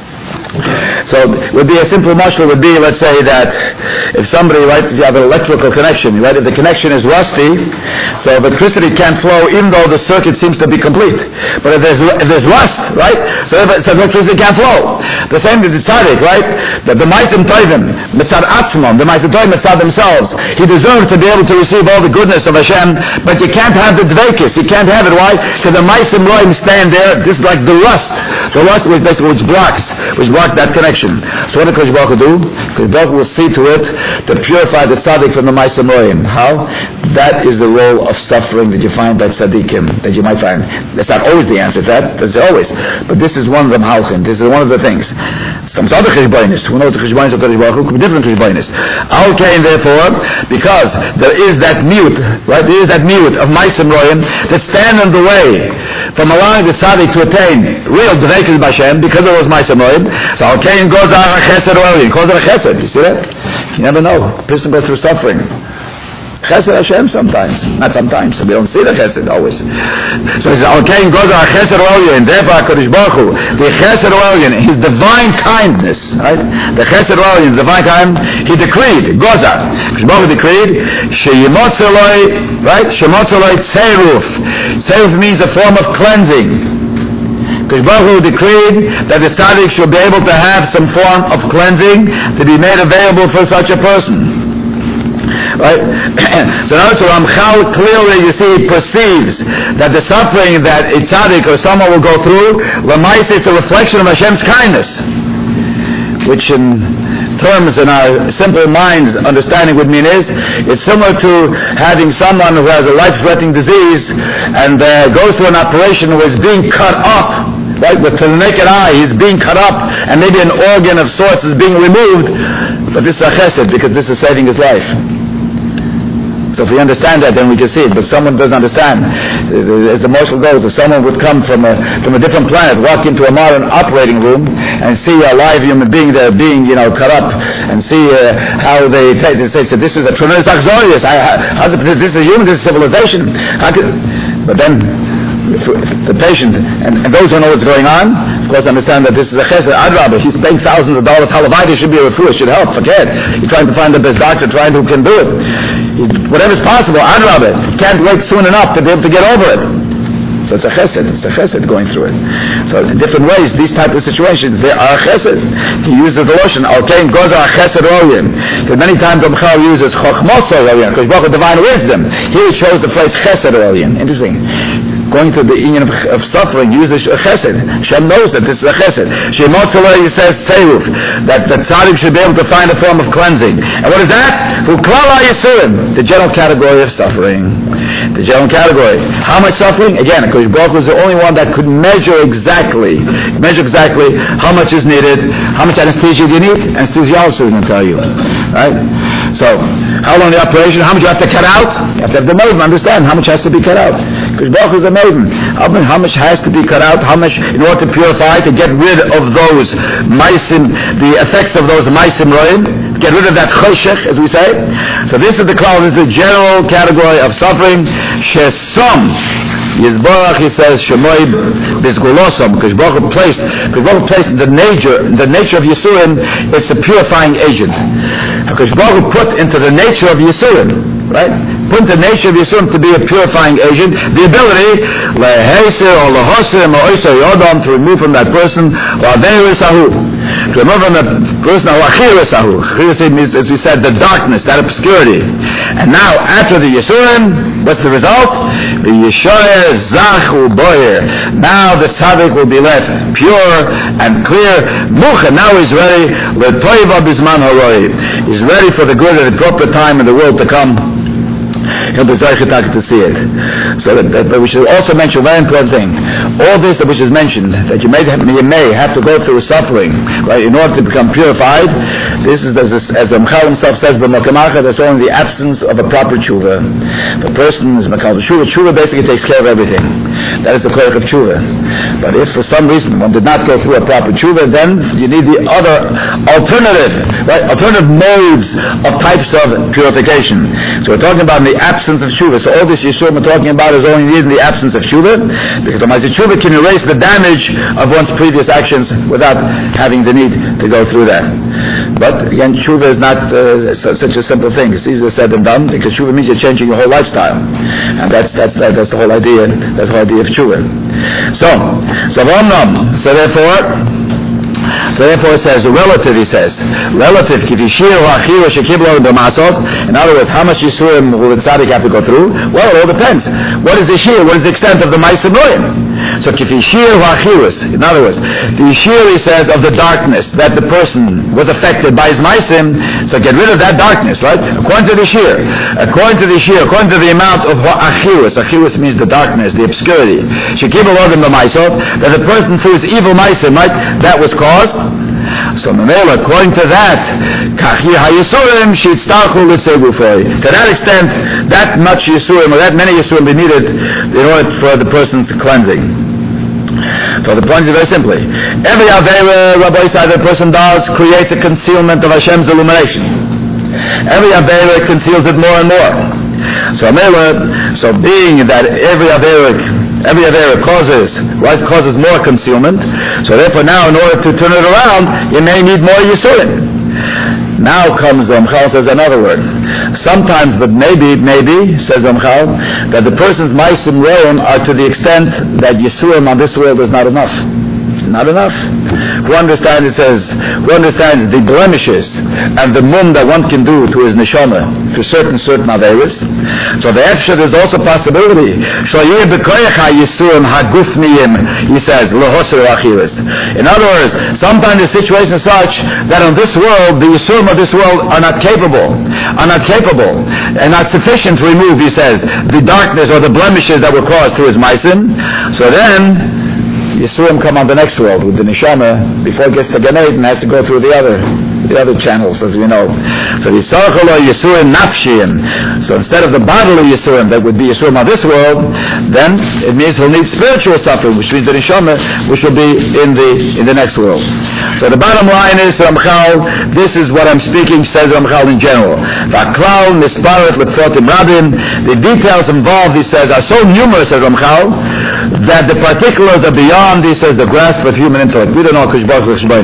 So would be a simple mashal would be, let's say that if somebody, right, if you have an electrical connection, right, if the connection is rusty, so electricity can't flow even though the circuit seems to be complete. But if there's rust, right, so electricity can't flow. The same with the tzaddik, right, that the maisim tovim, mitzad atzmon, the maisim tovim mitzad themselves, he deserves to be able to receive all the goodness of Hashem, but you can't have the dveikis, you can't have it, why? Because the maisim roim stand there, this is like the rust which blocks that connection. So what does Kodesh Baruch Hu do? Kodesh Baruch Hu will see to it to purify the tzaddik from the maisim roim. How? That is the role of suffering that you find by tzaddikim, that you might find. That's not always the answer to that, that's always. But this is one of the malchim, this is one of the things. Some other cheshbonis, who knows the cheshbonis of Kodesh Baruch Hu, could be different cheshbonis. Okay, and therefore, because there is that mute, right, there is that mute of maisim roim that stand in the way from allowing the tzaddik to attain real dveikus b'Hashem because of those maisim roim. So okay, and goes out a chesed or goes out a chesed. You see that? You never know. A person goes through suffering. Chesed Hashem sometimes, not sometimes. So we don't see the chesed always. So he says, okay, and goes out a chesed or and therefore Kodesh Baruch Hu, the chesed or his divine kindness, right? The chesed or divine kindness, he decreed, goes out. Kodesh Baruch Hu decreed, sheyimotzoloi, right? Shemotzoloi tzeiruf. Tzeiruf means a form of cleansing. Kodesh Baruch Hu decreed that the tzaddik should be able to have some form of cleansing to be made available for such a person. Right? So now to Ramchal clearly, you see, perceives that the suffering that a tzaddik or someone will go through, Lamaisa, it's a reflection of Hashem's kindness, which in terms in our simple minds understanding would mean is, it's similar to having someone who has a life-threatening disease and goes through an operation who is being cut up, right, with the naked eye, he's being cut up, and maybe an organ of sorts is being removed, but this is a chesed, because this is saving his life. So if we understand that, then we can see it. But someone doesn't understand. As the marshal goes, if someone would come from a different planet, walk into a modern operating room, and see a live human being there being, cut up, and see how they say, so this is a tremendous axorius. This is human, this is civilization. But then, if the patient and those who know what's going on, of course, understand that this is a chesed. Adrabah, he's paying thousands of dollars. Halavai, should be a refuah, should help. Forget. He's trying to find the best doctor, trying who can do it. Whatever's possible. Adrabah, can't wait soon enough to be able to get over it. So it's a chesed. It's a chesed going through it. So in different ways, these type of situations, there are chesed. He uses the lotion. Okay, goes on chesed royim. Because many times Ramchal uses chochmoso royim, because Baruch divine wisdom. Here he chose the phrase chesed royim. Interesting. Going to the union of suffering, uses a chesed. Hashem knows that this is a chesed. Shemotzalei, he says, tzeruf, that the tzaddik should be able to find a form of cleansing. And what is that? Uklala yisurim, the general category of suffering. The general category. How much suffering? Again, because Baruch was the only one that could measure exactly how much is needed, how much anesthesia do you need? Anesthesiologist is going to tell you. Right? So, how long the operation? How much you have to cut out? You have to have the maiden understand how much has to be cut out. Because Baruch is a maiden. How much has to be cut out? How much in order to purify, to get rid of those maisim, the effects of those maisim roim? get rid of that choshech, as we say. So this is the cloud, this is the general category of suffering. Shesom Yisborach, he says, Shemoi Bizgulosam, because Baruch placed the nature of Yisurim, it's a purifying agent. Because Baruch put into the nature of Yisurim, right? Put the nature of Yisurim to be a purifying agent, the ability to remove from that person, to remove from the person, Achir means, as we said, the darkness, that obscurity. And now, after the Yisurim, what's the result? Now the tzaddik will be left pure and clear. Now he's ready. He's ready for the good at the proper time in the world to come. He'll be zeichetak to see it. So but we should also mention a very important thing. All this which is mentioned, that you may have to go through suffering, right, in order to become purified. This is, as Ramchal himself says, that's only the absence of a proper tshuva. The person is makal tshuva. Tshuva basically takes care of everything. That is the koyach of tshuva. But if for some reason one did not go through a proper tshuva, then you need the other alternative modes of types of purification. So we're talking about the absence of tshuva. So all this Yisurim we're talking about is only needed in the absence of tshuva, because the tshuva can erase the damage of one's previous actions without having the need to go through that. But again, tshuva is not such a simple thing. It's easier said than done, because tshuva means you're changing your whole lifestyle, and that's the whole idea. That's the whole idea of tshuva. So therefore it says, relative, he says. Relative, in other words, how much Yisurim will the tzaddik have to go through? Well, it all depends. What is the shir? What is the extent of the ma'asim roim? So in other words, the shir, he says, of the darkness, that the person was affected by his ma'asim, so get rid of that darkness, right? According to the shir, according to the amount of achirus means the darkness, the obscurity, that the person through his evil ma'asim, right, that was caused. So according to that, to that extent, that much Yisurim, or that many Yisurim be needed in order for the person's cleansing. So the point is very simply, every Aveira, Rabbi said, the person does creates a concealment of Hashem's illumination. Every Aveira conceals it more and more. So being that every Avera causes more concealment, so therefore now in order to turn it around, you may need more Yisurim. Now comes Ramchal, says another word. Sometimes, but maybe, says Ramchal, that the person's ma'asim roim are to the extent that Yisurim on this world is not enough. Not enough. Who understands the blemishes and the mum that one can do to his neshama to certain averis. So the efshad is also a possibility. He says, in other words, sometimes the situation is such that on this world, the Yisurim of this world are not capable, and not sufficient to remove, he says, the darkness or the blemishes that were caused through his ma'asim. So then Yisurim come on the next world with the neshama before it gets to Gan Eden, has to go through the other channels, as we know. So Yisurim nafshiyim. So instead of the bodily Yisurim that would be Yisurim on this world, then it means he'll need spiritual suffering, which means the neshama, which will be in the next world. So the bottom line is, Ramchal, this is what I'm speaking, says Ramchal in general. The details involved, he says, are so numerous, says Ramchal, that the particulars are beyond, he says, the grasp of human intellect. We don't know Kosh Baruch Hu Shbayit.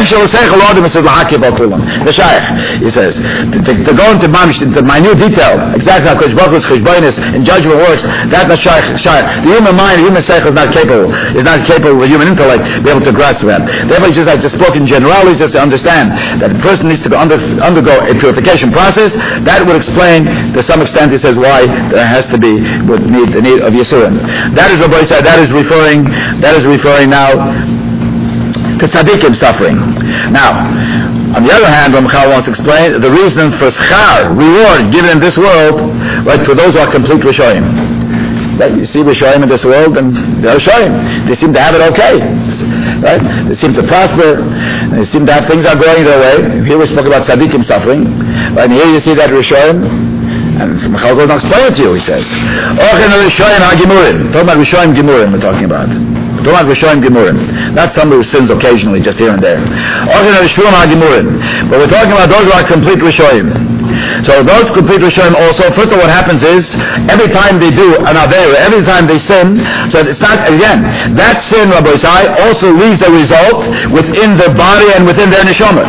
The Shaykh, he says, to go into minute detail, exactly how Kosh Baruch Hu's Cheshbonis in judgment works, that's not Shaykh. The human mind, the human Shaykh is not capable with human intellect to be able to grasp that. Therefore, he just spoke in generalities just to understand that the person needs to undergo a purification process. That would explain, to some extent, he says, why there has to be the need of Yisurim. That is what Rabbi said. That is referring now to tzaddikim suffering. Now, on the other hand, Ramchal wants to explain the reason for schar, reward given in this world, right, for those who are complete Rishoyim. Right? You see Rishoyim in this world, and they're Rishoyim. They seem to have it okay. Right? They seem to prosper. They seem to have things are going their way. Here we spoke about tzaddikim suffering. Right? And here you see that Rishoyim. And Ramchal goes on to explain it to you, he says. Talking about Rishoyim Gimurim, we're talking about. Don't like Rishoyim Gemurim. That's somebody who sins occasionally, just here and there. But we're talking about those who are complete Rishoyim. So those complete Rishoyim also, first of all, what happens is, every time they do an Avera, every time they sin, so it's not, again, that sin, Rabbi Isai, also leaves a result within their body and within their neshama.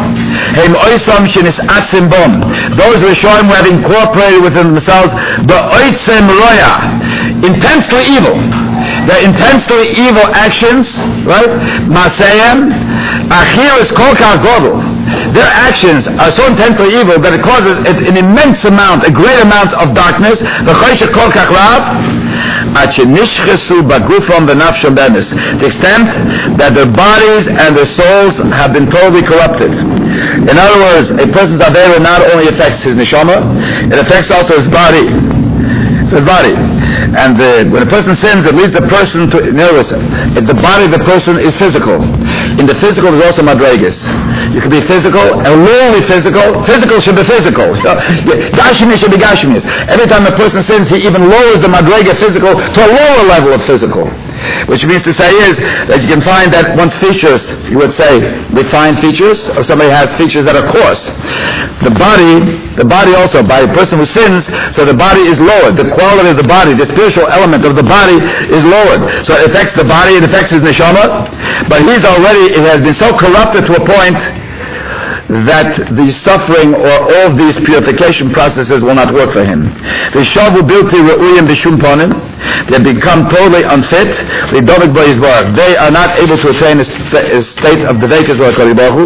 Those Rishoyim who have incorporated within themselves the oitzem roya, intensely evil. They're intensely evil actions, right? Masayim, achir is kol kach godel. Their actions are so intensely evil that it causes an immense amount, a great amount of darkness. The choshev kol kach rav, the extent that their bodies and their souls have been totally corrupted. In other words, a person's avera not only affects his neshama, it affects also his body. It's his body. And when a person sins, it leads the person to, in other words, if the body of the person is physical. In the physical, there's also madregas. You can be physical, and literally physical. Physical should be physical. Gashmi should be gashmis. Every time a person sins, he even lowers the madrega physical to a lower level of physical. Which means to say is that you can find that one's features, you would say, refined features, or somebody has features that are coarse. The body also, by a person who sins, so the body is lowered. The quality of the body, the spiritual element of the body is lowered. So it affects the body, it affects his neshama, but it has been so corrupted to a point that the suffering or all of these purification processes will not work for him. They become totally unfit. They are not able to attain a state of Devekas or Karibahu.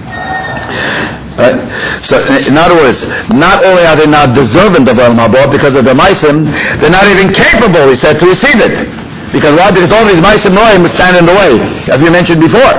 So, in other words, not only are they not deserving of Olam Haba because of their Maisim, they're not even capable, he said, to receive it. Because why? Because all these Maisim Noim would stand in the way, as we mentioned before.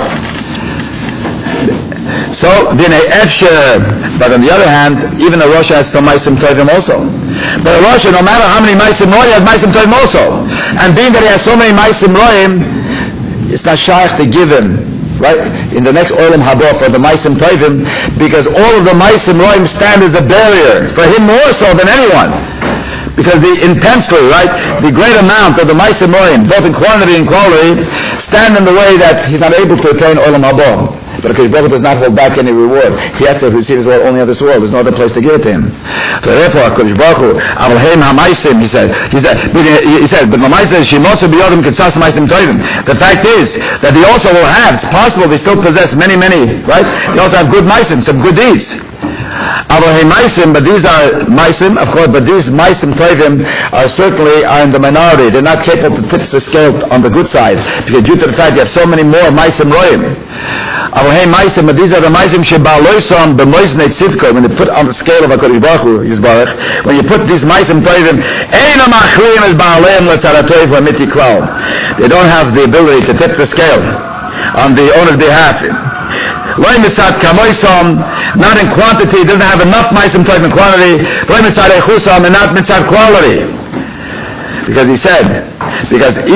So, but on the other hand, even a Rosh has some Maisim Tovim also. But a Rosh, no matter how many Maisim Noim, has Maisim Tovim also. And being that he has so many Maisim Noim, it's not shaykh to give him, right, in the next Olam Haba for the Maisim Tovim, because all of the Maisim Noim stand as a barrier for him more so than anyone. Because the intensely, right, the great amount of the Maisim Noim, both in quantity and quality, stand in the way that he's not able to attain Olam Haba. But Hakadosh Baruch Hu does not hold back any reward. He has to receive his reward only of this world. There's no other place to give it to him. So therefore, Hakadosh Baruch Hu, Avalheim HaMaisim, he said, but Maisim Shimotsu B'Yodim Kitzas Maisim Tovim. The fact is that they also will have, it's possible they still possess many, right? They also have good Maisim, some good deeds. Maisim, but these are Maisim, of course, but these Maisim Tovim are certainly in the minority. They're not capable to tip the scale on the good side, because due to the fact you have so many more Maisim Roim. Maisim, but these are the Maisim Sheba'aloisam b'moiznet tzivko, when they put on the scale of HaKadosh Baruch Hu, Yisbarach, when you put these Maisim Tovim, Eina Machrim es Ba'aleim l'Saratov v'Amiti Klal. They don't have the ability to tip the scale on the owner's behalf. Not in quantity, it doesn't have enough Maisim Tovim in quantity, and not mitzad quality. Because he said, because if the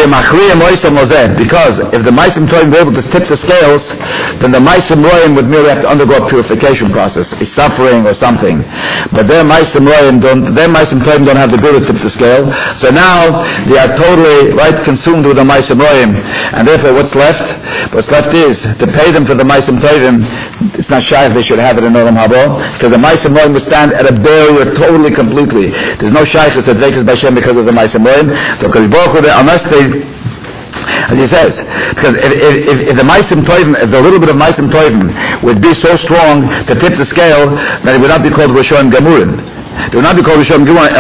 Maisim Tovim were able to tip the scales, then the Maisim Roim would merely have to undergo a purification process, a suffering or something. But their Maisim Tovim don't have the ability to tip the scale. So now they are totally consumed with the Maisim Roim, and therefore what's left? What's left is to pay them for the Maisim Tovim. It's not shy if they should have it in Olam Haba, because the Maisim Roim would stand at a barrier totally, completely. There's no shy for Tzedekes B'Shem because of the Maisim Roim. So unless they, as he says, because if the Maisim Tovim, if the little bit of Maisim Tovim would be so strong to tip the scale, then it would not be called Rishoyim Gemurim. They would not be called Rishoyim Gemurim.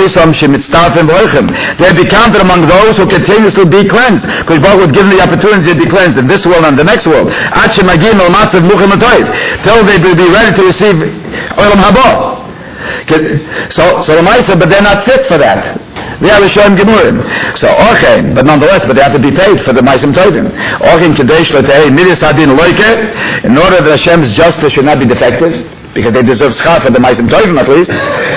They'd be counted among those who continuously be cleansed, because God would give them the opportunity to be cleansed in this world and the next world. Till they will be ready to receive Olam Haba. So the Maisim, but they're not fit for that. They are Rishoyim Gemurim. So, but nonetheless, but they have to be paid for the Maisim Tovim. In order that Hashem's justice should not be defective, because they deserve schar for the Maisim Tovim at least,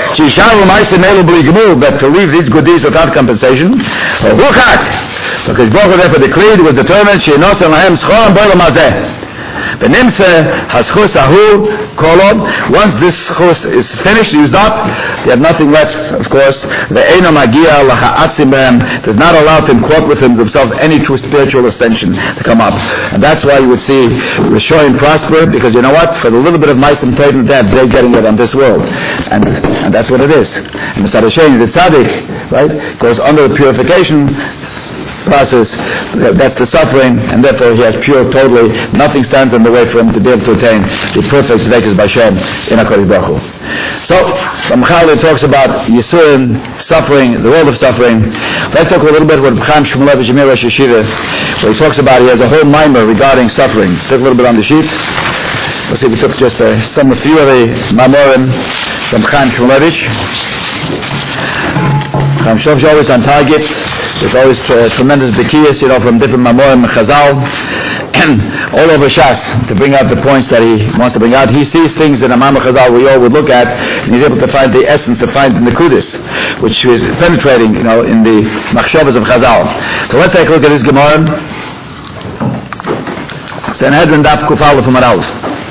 but to leave these good deeds without compensation. So Baruch Hu therefore decreed, was determined, Once this chus is finished, used up, you have nothing left, of course. Does not allow to incorporate within themselves any true spiritual ascension to come up. And that's why you would see Rishoyim prosper, because you know what? For the little bit of Ma'asim Tov that they're getting it on this world. And that's what it is. And the Tzaddik, the Tzaddik, right, goes under the purification process, that's the suffering, and therefore he has pure totally, nothing stands in the way for him to be able to attain the perfect Tzedekah B'Hashem in HaKadosh Baruch Hu. So, Ramchal talks about Yisurim, suffering, the world of suffering. Let's talk a little bit about Chaim Shmulevich Yemir Rosh Yeshiva, where he talks about, he has a whole mimer regarding suffering. Let's take a little bit on the sheet. Let's see if we took just a few of the Mamorim from Chaim Shmulevich. Chaim Shmulevich is always on target. There's always tremendous bekiyas, from different Mamorim and Chazal, and all over Shas, to bring out the points that he wants to bring out. He sees things in a Mamar Chazal we all would look at, and he's able to find the essence, to find the Nekudis, which is penetrating, in the Machshavas of Chazal. So let's take a look at this Gemara. Sanhedrin Daf Kuf Aleph Amud Aleph.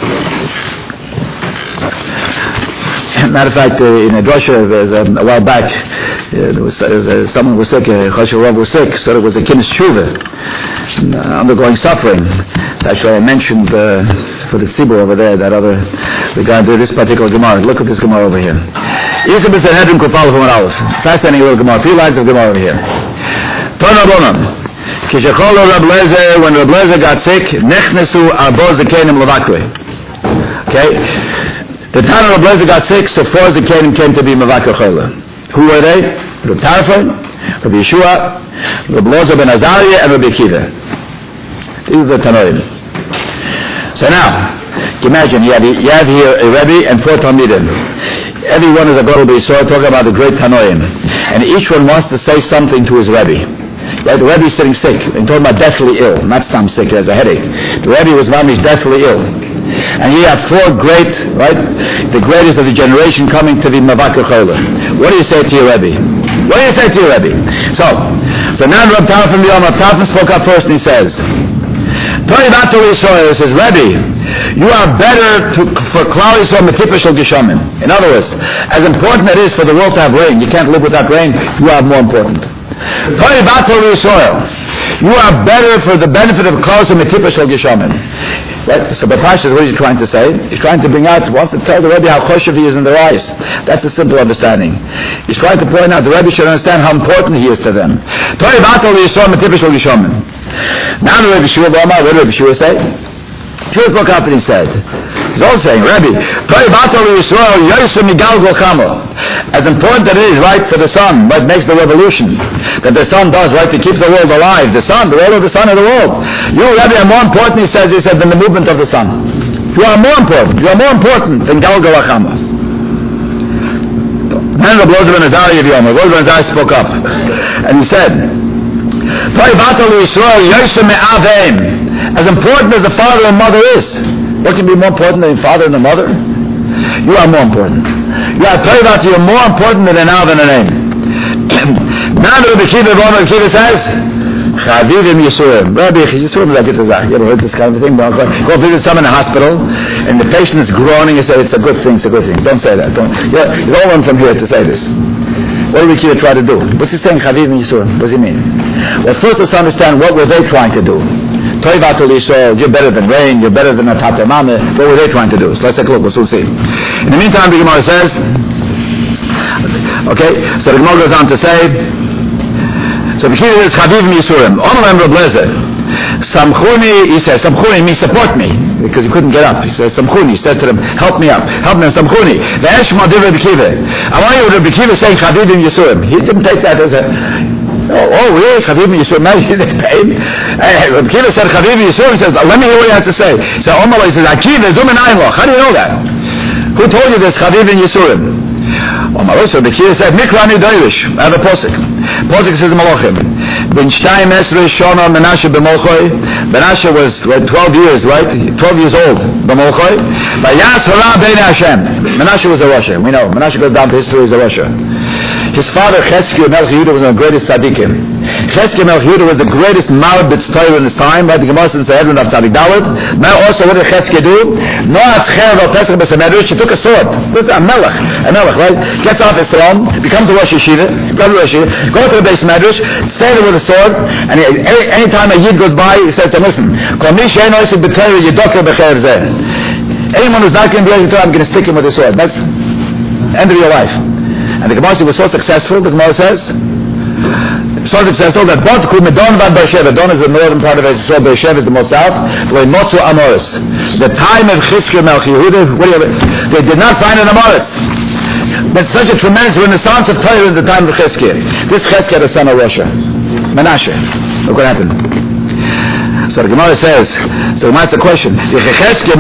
Matter of fact, in a drasha, a while back, someone was sick, Chashiv Rav was sick, so it was a kinnis tshuva, undergoing suffering. Actually, I mentioned for the Tzibur over there, that other, the guy did this particular Gemara. Look at this Gemara over here. Isa b'Sanhedrin Kuf Aleph Amud Aleph. Fascinating little Gemara. 3 lines of Gemara over here. Tana Bonam. Kishachol Reb Lezer, when Reb Lezer got sick, nechnesu arbo zakenim levakle. Okay? The time Reb Lezer got sick, so 4 zakenim came to be mevakle chola. Who were they? Reb Tarfon, Reb Yeshua, Reb Loza ben Azariah, and Reb Akiva. These are the Tanoim. So now, imagine, you have here a Rebbe and 4 Talmidim. Everyone is a Gadol B'Yisrael talking about the great Tanoim. And each one wants to say something to his Rebbe. Right? The Rebbe is sitting sick, and talking about deathly ill, not stam sick, he has a headache. The Rebbe was mamish deathly ill. And you have 4 great, right, the greatest of the generation coming to the Mavakah Chola. What do you say to your Rebbe? What do you say to your Rebbe? So now Reb Tarfon spoke up first and he says, He says, Rebbe, you are better for Klal Yisrael Metipa Shel Geshamim. In other words, as important it is for the world to have rain, you can't live without rain, you are more important. You are better for the benefit of Klal Yisrael Metipa Shel Geshamim. Right? So Bapashas, what is he trying to say? He's trying to bring out, wants to tell the Rebbe how choshev he is in their eyes. That's the simple understanding. He's trying to point out the Rebbe should understand how important he is to them. Now the Rebbe Shua, what did Rebbe Shua say? Shua spoke up and he said, he's also saying, Rebbe, as important that it is, right, for the sun, what makes the revolution, that the sun does, right, to keep the world alive, the role of the sun in the world. You, Rebbe, are more important, he said, than the movement of the sun. You are more important than Galgal Achama. Then Reb Loza ben Azariah spoke up, and he said, as important as a father and mother is, what can be more important than a father and a mother? You are more important. You're more important than an Av and a name. Now the Rebbe Kiva says, Chavivim Yisurim. Rabbi Yisurim is a good thing. You ever heard this kind of thing? Go visit someone in a hospital, and the patient is groaning, and say, it's a good thing. Don't say that. You don't learn from here to say this. What did Kiva try to do? What's he saying, Chavivim Yisurim? What does he mean? Well, first let's understand what were they trying to do. Toivatul Yisrael, you're better than rain, you're better than a tatamame. What were they trying to do? So let's take a look, we'll soon see. In the meantime, the Gemara says, okay, so the Gemara goes on to say, so the Kiva is Chavivim Yisurim. Omelem Reb Lezer. Samchuni, he says, Samchuni means support me, because he couldn't get up. He says, Samchuni, he said to them, help me up, Samchuni. Ve'eshma di Rebbe Kiva. I want you, Rebbe Kiva saying Chavivim Yisurim. He didn't take that as a, really? Chavivim Yisurim, he's in pain. Rebbe Kiva said Chavivim Yisurim, he says, let me hear what he has to say. So Omelem says, Akiva, Zumin Einloch. How do you know that? Who told you this Chavivim Yisurim? So the Kiva said, Mikrani Doirish. I have a posik. Posik says Malachim. Ben Shtayim Esrei Shona Menashe B'Molchoi. Menashe was 12 years, right? 12 years old. B'Molchoi. Vayas Hara Bein Hashem. Menashe was a Rasha. We know. Menashe goes down to history as a Rasha. His father Cheskel Melech Yehuda was one of the greatest tzaddikim. Cheskel Melech Yehuda was the greatest Marbitz Torah in his time, right? The Gemara says the Hedron of Tzadik Dalet. Now also, what did Cheskel do? No Atzcher Vel Pesach B'Samedrish, he took a sword. This is a melech, right? Gets off his throne, becomes a Rosh Yeshiva, go to the base Medrash, stay there with a sword, and anytime a Yid goes by, he says to him, listen, anyone who's not going to be able to, I'm going to stick him with a sword. That's the end of your life. And the Gemara was so successful, the Gemara says, so successful that both Medon Bad Beersheva, Don is the northern part of Israel, Beersheva is the most south, Motzu Amoris. The time of Chizkiah Melech Yehuda, they did not find an Amoris. There's such a tremendous renaissance of Torah in the time of Chizkiah. This Chizkiah, the son of Russia, Menashe. Look what happened. So the Gemara says, so that's the question. Now Chizkiah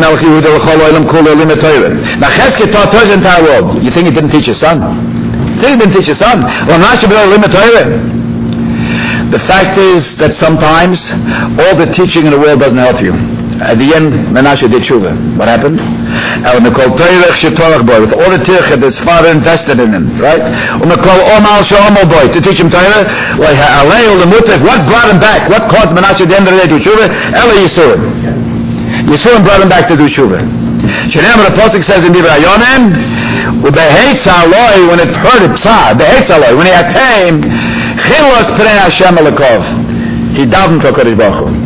taught Torah in the entire world. You think he didn't teach his son? You think he didn't teach his son? Well, Menashe b'lo limit Torah. The fact is that sometimes all the teaching in the world doesn't help you. At the end, Menashe did tshuva. What happened? With all the tirch that his father invested in him, right? To teach him Torah. What brought him back? What caused Menashe at the end of the day to do tshuva? Yisurim. Yisurim brought him back to do tshuva. The Pasuk says in Divrei Hayonim, when it hurt it, when he had pain, Chilos Pnei Hashem Elokov. He davened to HaKadosh Baruch Hu.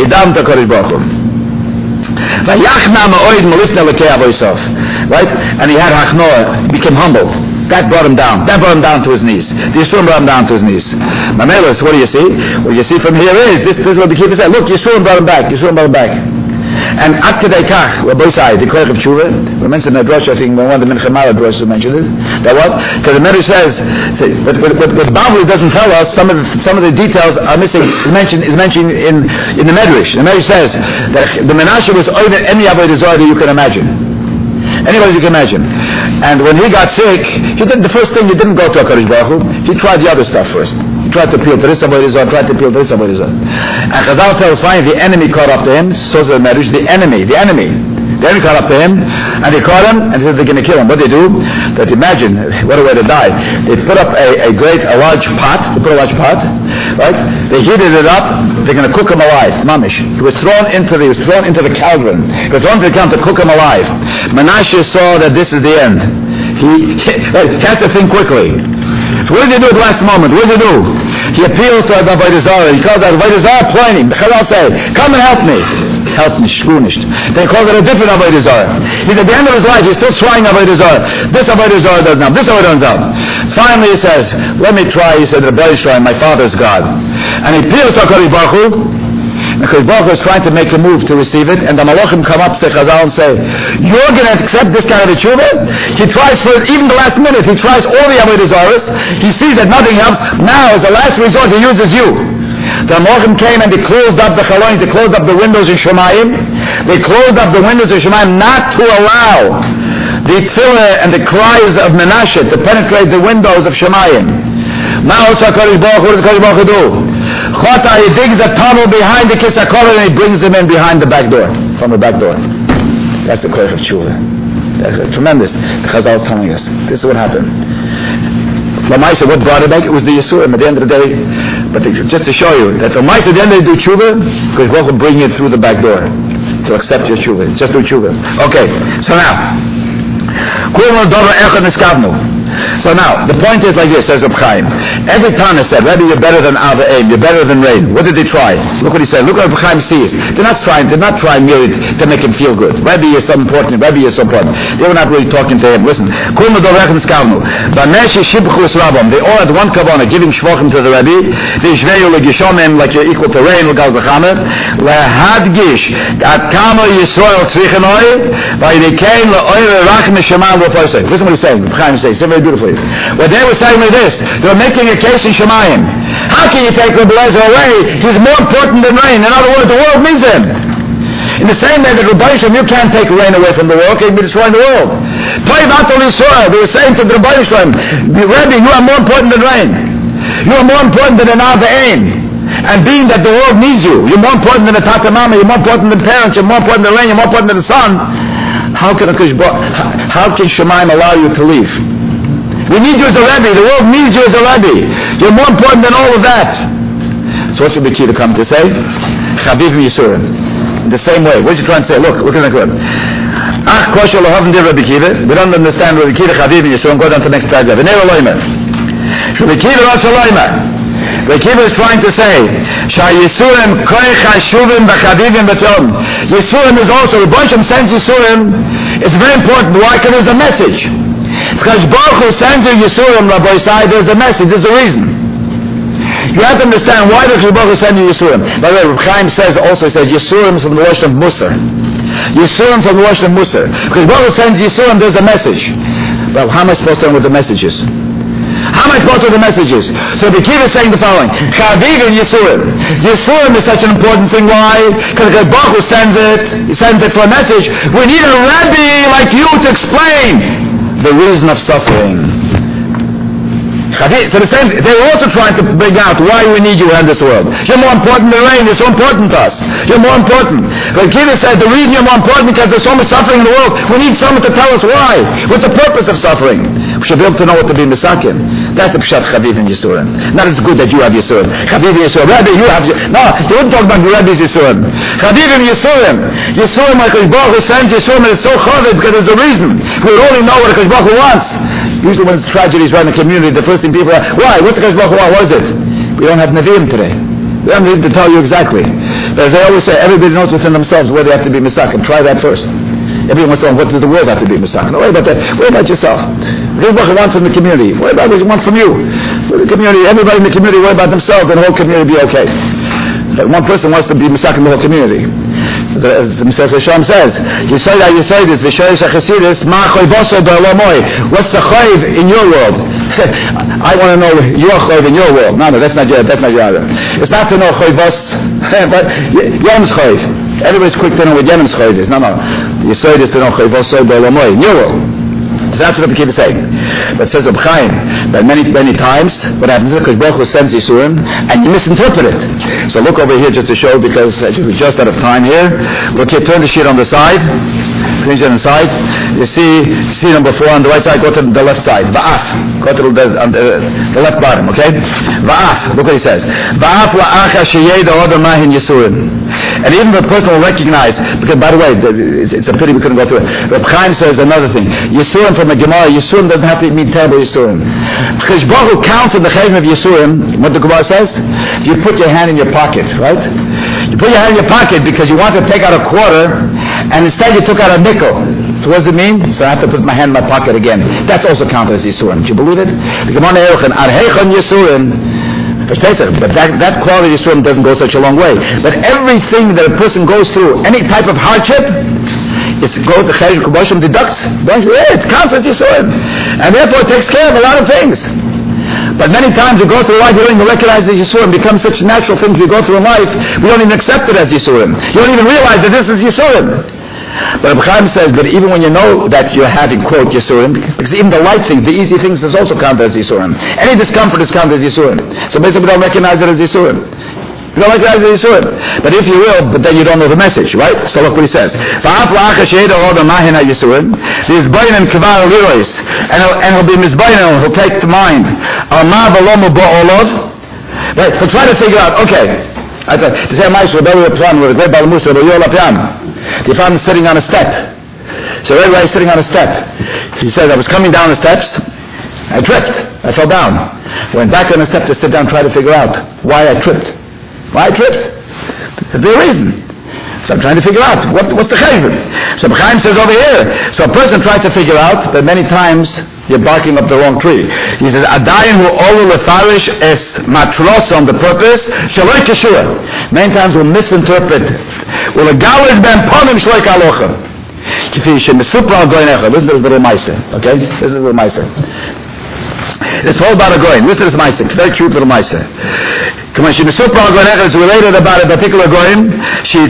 Right? And he had Hachnoah, became humble. That brought him down. That brought him down to his knees. The Yisurim brought him down to his knees. Mamelos, what do you see? What you see from here is, this is what the Kippur said. Look, Yisurim brought him back. And Ad Kedei Kach, Rabbi Sai, the Koich of Tshuva, we mentioned that Rosh, I think one of the Minchemara Rosh mentioned this. That what? Because the Medrash says, but Bavli doesn't tell us, some of the details are missing, is mentioned in the Medrash. The Medrash says that the Menashe was over any Avodah Zarah that you can imagine. Anybody you can imagine. And when he got sick, the first thing, he didn't go to HaKadosh Baruch Hu, he tried the other stuff first. He tried to appeal to this Avodah Zarah, tried to appeal to this Avodah Zarah. And Chazal tells finally the enemy caught up to him, so is the marriage, the enemy caught up to him, and they caught him, and they said they're going to kill him. What they do? That imagine, what a way to die. They put up a large pot, right? They heated it up, they're going to cook him alive, mamish. He was thrown into the cauldron. He was thrown into the cauldron to cook him alive. Menashe saw that this is the end. He has to think quickly. So what did he do at the last moment? What did he do? He appeals to Avodah Zarah. He calls out Avodah Zarah, pointing. The Chazal say, come and help me. Help me, shkunisht. They called it a different Avodah Zarah. He's at the end of his life, he's still trying Avodah Zarah. This Avodah Zarah does not. This Avodah does not. Finally he says, let me try, he said, Rabbi Yisrael, my father's God. And he appeals to HaKadosh Baruch Hu. Because Baruch Hu is trying to make a move to receive it, and the Malachim come up, say Chazal, and say, you're going to accept this kind of a tshuva? He tries for even the last minute, he tries all the Avodah Zarahs, he sees that nothing helps, now as a last resort he uses you. The Malachim came and they closed up the Chalonim, they closed up the windows in Shemayim, not to allow the tefillah and the cries of Menashe to penetrate the windows of Shemayim. Now what does HaKadosh Baruch Hu do? He digs a tunnel behind the Kisei HaKolel and he brings him in behind the back door, from the back door. That's the Koich of Tshuva. Tremendous. The Chazal is telling us. This is what happened. Lamaisa, what brought it back? It was the Yisurim at the end of the day. But just to show you that Lamaisa, at the end of the day, do Tshuva, because God will bring you through the back door to accept your Tshuva. Just do Tshuva. Okay, so now. So now, the point is like this, says Reb Chaim. Every Tana said, Rebbe, you're better than Ava Aim, you're better than Rain. What did they try? Look what he said. Look what Reb Chaim sees. They're not trying merely to make him feel good. Rebbe is so important. They were not really talking to him. Listen. They all had one kavanah, giving shvachim to the Rebbe. Like you're equal to Rain. Listen what he's saying. Chaim says very beautifully. What they were saying like this, they were making a case in Shemayim. How can you take Rebbe Eliezer away? He's more important than Rain. In other words, the world needs him. In the same way that Rebbe Yisrael, you can't take Rain away from the world, you can be destroying the world. They were saying to the Rebbe Yisrael, Rebbe, you are more important than Rain. You are more important than an Ava Aim. And being that the world needs you, you're more important than a Tata Mama, you're more important than parents, you're more important than Rain, you're more important than the sun. How can Shemayim allow you to leave? We need you as a Rebbe. The world needs you as a Rebbe. You're more important than all of that. So what's Rabbi Akiva come to say? Chavivim Yisurim. In the same way. What's he trying to say? Look at the Quran. Ach kosher lohavim dir Rabbi Akiva. We don't understand Rabbi Akiva Chavivim Yisurim. Go down to the next paragraph. V'nei Eloimah. Rabbi Akiva Ratz Eloimah. Rabbi Akiva is trying to say, Yisurim koich hashuvim b'chavivim b'tom. Yisurim is also, a bunch of sends Yisurim. It's very important. Why? Because there's a message. Because Baruch Hu sends you Yisurim, Rabbi Isai, there's a message, there's a reason. You have to understand why does Baruch Hu send you Yisurim. By the way, Reb Chaim says Yisurim is from the Lashon of Musar. Yisurim from the Lashon of Musar. Because Baruch Hu sends Yisurim, there's a message. Well, how am I supposed to know what the message is? How am I supposed to know the messages? So the Kiva is saying the following: Chaviv and Yisurim. Yisurim is such an important thing. Why? Because Baruch Hu sends it. He sends it for a message. We need a Rebbe like you to explain the reason of suffering. So the same, they're also trying to bring out why we need you in this world. You're more important than rain. You're so important to us. You're more important. But Kiva said the reason you're more important because there's so much suffering in the world. We need someone to tell us why. What's the purpose of suffering? We should be able to know what to be misakin. That's the pshat Chaviv and Yisurim. Not it's good that you have Yisurim. Chaviv and Yisurim. Rebbe, you have Yisurim. No, you wouldn't talk about Rebbe's Yisurim. Chaviv and Yisurim. Yisurim, like Baruch Hu sends Yisurim, and it's so chaviv because there's a reason. We only know what Baruch Hu wants. Usually when it's tragedies right in the community, the first thing people are, why? What's the Baruch Hu want? What is it? We don't have Nevi'im today. We don't need to tell you exactly. But as they always say, everybody knows within themselves where they have to be misakin. Try that first. Everyone wants to know, what does the world have to be misakin? Don't worry about that. Worry about yourself. What does Baruch Hu want from the community? Worry about what he wants from you. For the community, everybody in the community worry about themselves, and the whole community will be okay. But one person wants to be misakin the whole community. As the Mesilas Yesharim says, you say this, v'shoyish ha'chasidus, ma choyvoso ba'olamoi. What's the choiv in your world? I want to know your choiv in your world. No, that's not your other. It's not to know choivos, but Yem's choiv. Everybody's quick to know what Yem's choiv is. No. You say this to know choivoso ba'olamoi, in your world. So that's what Rabbi Akiva is saying. But says Reb Chaim that many times what happens is because Baruch Hu sends Yisurim and you misinterpret it. So look over here just to show, because we're just out of time here. Look here, turn the sheet on the side. Turn it on the side. You see number 4 on the right side. Go to the left side. Va'af. Go to the left bottom. Okay. Va'af. Look what he says. Va'af la'acha sheyei da'odar mahin Yisurim. And even the person will recognize, because by the way, it's a pity we couldn't go through it. Reb Chaim says another thing. Yisurim from the Gemara, Yisurim doesn't have to mean terrible Yisurim. Because Baruch Hu counts in the chayim of Yisurim, what the Gemara says, you put your hand in your pocket, right? You put your hand in your pocket because you want to take out a quarter, and instead you took out a nickel. So what does it mean? So I have to put my hand in my pocket again. That's also counted as Yisurim. Do you believe it? The Gemara Eruchan, Arheichon Yisurim, but that quality of Yisurim doesn't go such a long way. But everything that a person goes through, any type of hardship, it's go to Chayim Kuboshim deducts. It counts as Yisurim. And therefore it takes care of a lot of things. But many times we go through life, we don't even recognize it as Yisurim. It becomes such natural things we go through in life, we don't even accept it as Yisurim. You don't even realize that this is Yisurim. But Reb Chaim says that even when you know that you're having, quote, Yisurim, because even the light things, the easy things is also counted as Yisurim. Any discomfort is counted as Yisurim. So basically we don't recognize it as Yisurim. You don't recognize it as Yisurim. But if you will, but then you don't know the message, right? So look what he says. Va'af la'acha she'eda oda mahina Yisurim. Yizbayin kvar lirois. And he'll be mizbayin, he'll take to mind. Al-ma v'lomu bo'olov. Right, so try to figure out, okay. I said, to say a maestro, with a great Balamusa, but Yola Piam. He found him sitting on a step. So everybody's sitting on a step. He said, I was coming down the steps, I tripped, I fell down. Went back on the step to sit down, try to figure out why I tripped. Why I tripped? The reason. So I'm trying to figure out, what's the chayvim? So Chaim says over here, so a person tries to figure out, but many times you're barking up the wrong tree. He says, Adayin hu olu lefarish es matros on the purpose, shaloi keshua. Many times we'll misinterpret. Well, a galish ben ponim shloi kalocha. Listen to this little meiser, okay? Listen to this little meiser. It's all about a goyin. Listen to this meiser. Very cute little meiser. Come on, it's related about a particular goyin. Okay,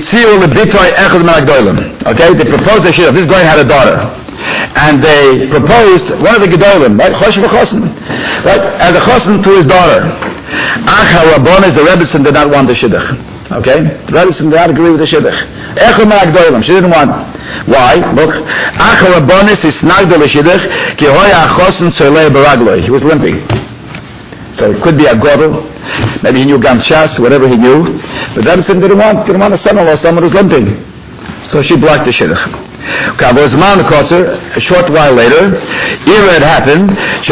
they proposed a shidduch. This goyin had a daughter. And they proposed one of the gedolim, right? Right? As a chosn to his daughter. The Rebbetzin did not want the shidduch. Okay? The Rebbetzin did not agree with the shidduch. She didn't want. Why? Look. He was limping. So it could be a Godel. Maybe he knew Gam Shas, whatever he knew. But Rebbetzin didn't want a son-in-law, someone who's limping. So she blocked the shidduch. A short while later, Ira had happened. She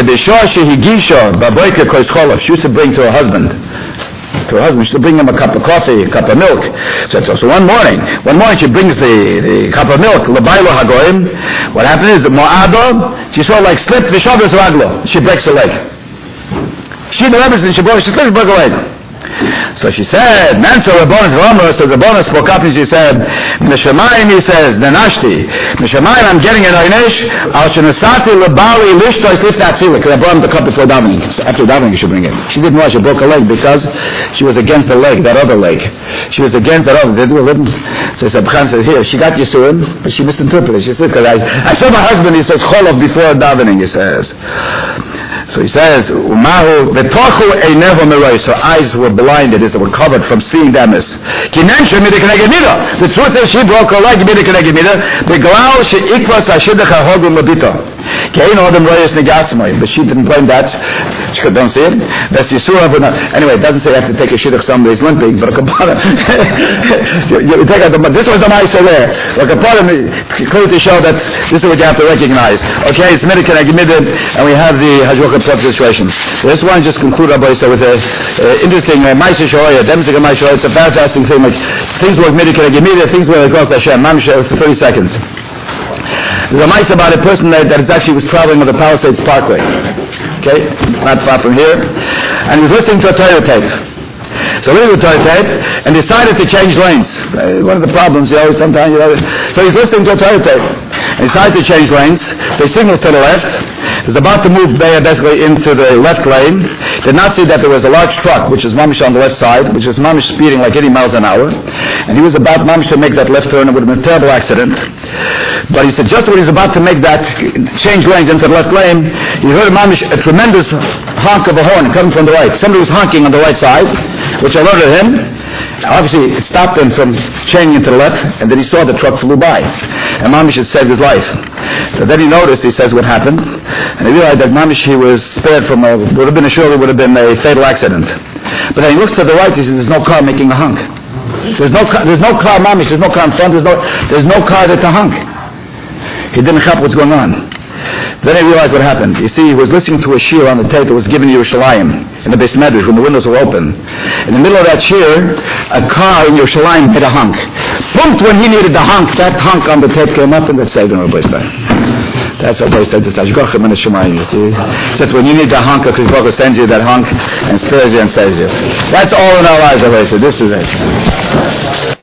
used to bring to her husband. She used to bring him a cup of coffee, a cup of milk. So one morning she brings the cup of milk. What happened is that Mo'ado, she saw like slip the Shabbos Raglo. She breaks her leg. She slipped her leg. So she said, Manso Rabbanus Rama, so the bonus spoke up and she said, Neshamayim, he says, Nanashti, Neshamayim, I'm getting an Oynesh, Al Shanasati Labali Lishto, I slipped that tefillah, because I brought him the cup before davening. After davening, you should bring it. She didn't know she broke her leg because she was against the leg, that other leg. She was against that other, they do a little. So Sabchan says, here, she got Yisurim, but she misinterpreted. She said, because I saw my husband, he says, Cholov before davening, he says. So he says, Umahu v'tochu einehu merois. Her eyes were blinded, they were covered from seeing damis. The truth is, she broke her leg. Beglau sheikvas hashidach hahogum labito. But she didn't claim that. She don't see it. That's Yisura. Anyway, it doesn't say you have to take a shidduch somebody's limping, but a kapara. This was the Maisa there. A kapara, clearly to show that this is what you have to recognize. Okay, it's Medikan Agimid, and we have the Hajwaka situation. This one just conclude Rabbi with an interesting Maisa Shoya, demonstrating Maisa Shoya. It's a fascinating thing. Like things work Medikan Agimid, things work across Hashem. Mamish for 30 seconds. There's a mice about a person that actually was traveling on the Palisades Parkway. Okay? Not far from here. And he was listening to a Torah tape. So listening to a Torah tape and decided to change lanes. One of the problems, sometimes, So he's listening to a Torah tape. And decided to change lanes. So he signals to the left. He's about to move basically into the left lane. Did not see that there was a large truck, which is mamish on the left side, which is mamish speeding like 80 miles an hour. And he was about mamish to make that left turn. It would have been a terrible accident. But he said just when he was about to make that change lanes into the left lane, he heard a tremendous honk of a horn coming from the right. Somebody was honking on the right side, which alerted him. Obviously, it stopped him from changing into the left, and then he saw the truck flew by. And Mamish had saved his life. So then he noticed, he says, what happened. And he realized that Mamish, he was spared from would have been a fatal accident. But then he looks to the right, he says, there's no car making a honk. There's no car, Mamish, there's no car in front, there's no car there to honk. He didn't help what's going on. Then he realized what happened. You see, he was listening to a shir on the tape that was given in Yerushalayim, in the Beis Medrash, when the windows were open. In the middle of that shir, a car in Yerushalayim made a honk. Pumped when he needed the honk, that honk on the tape came up and that saved him, Rabbi Say. That's what Rabbi said. You see, said when you need the honk, Rabbi sends you that honk and spares you and saves you. That's all in our lives, Rabbi said. This is it.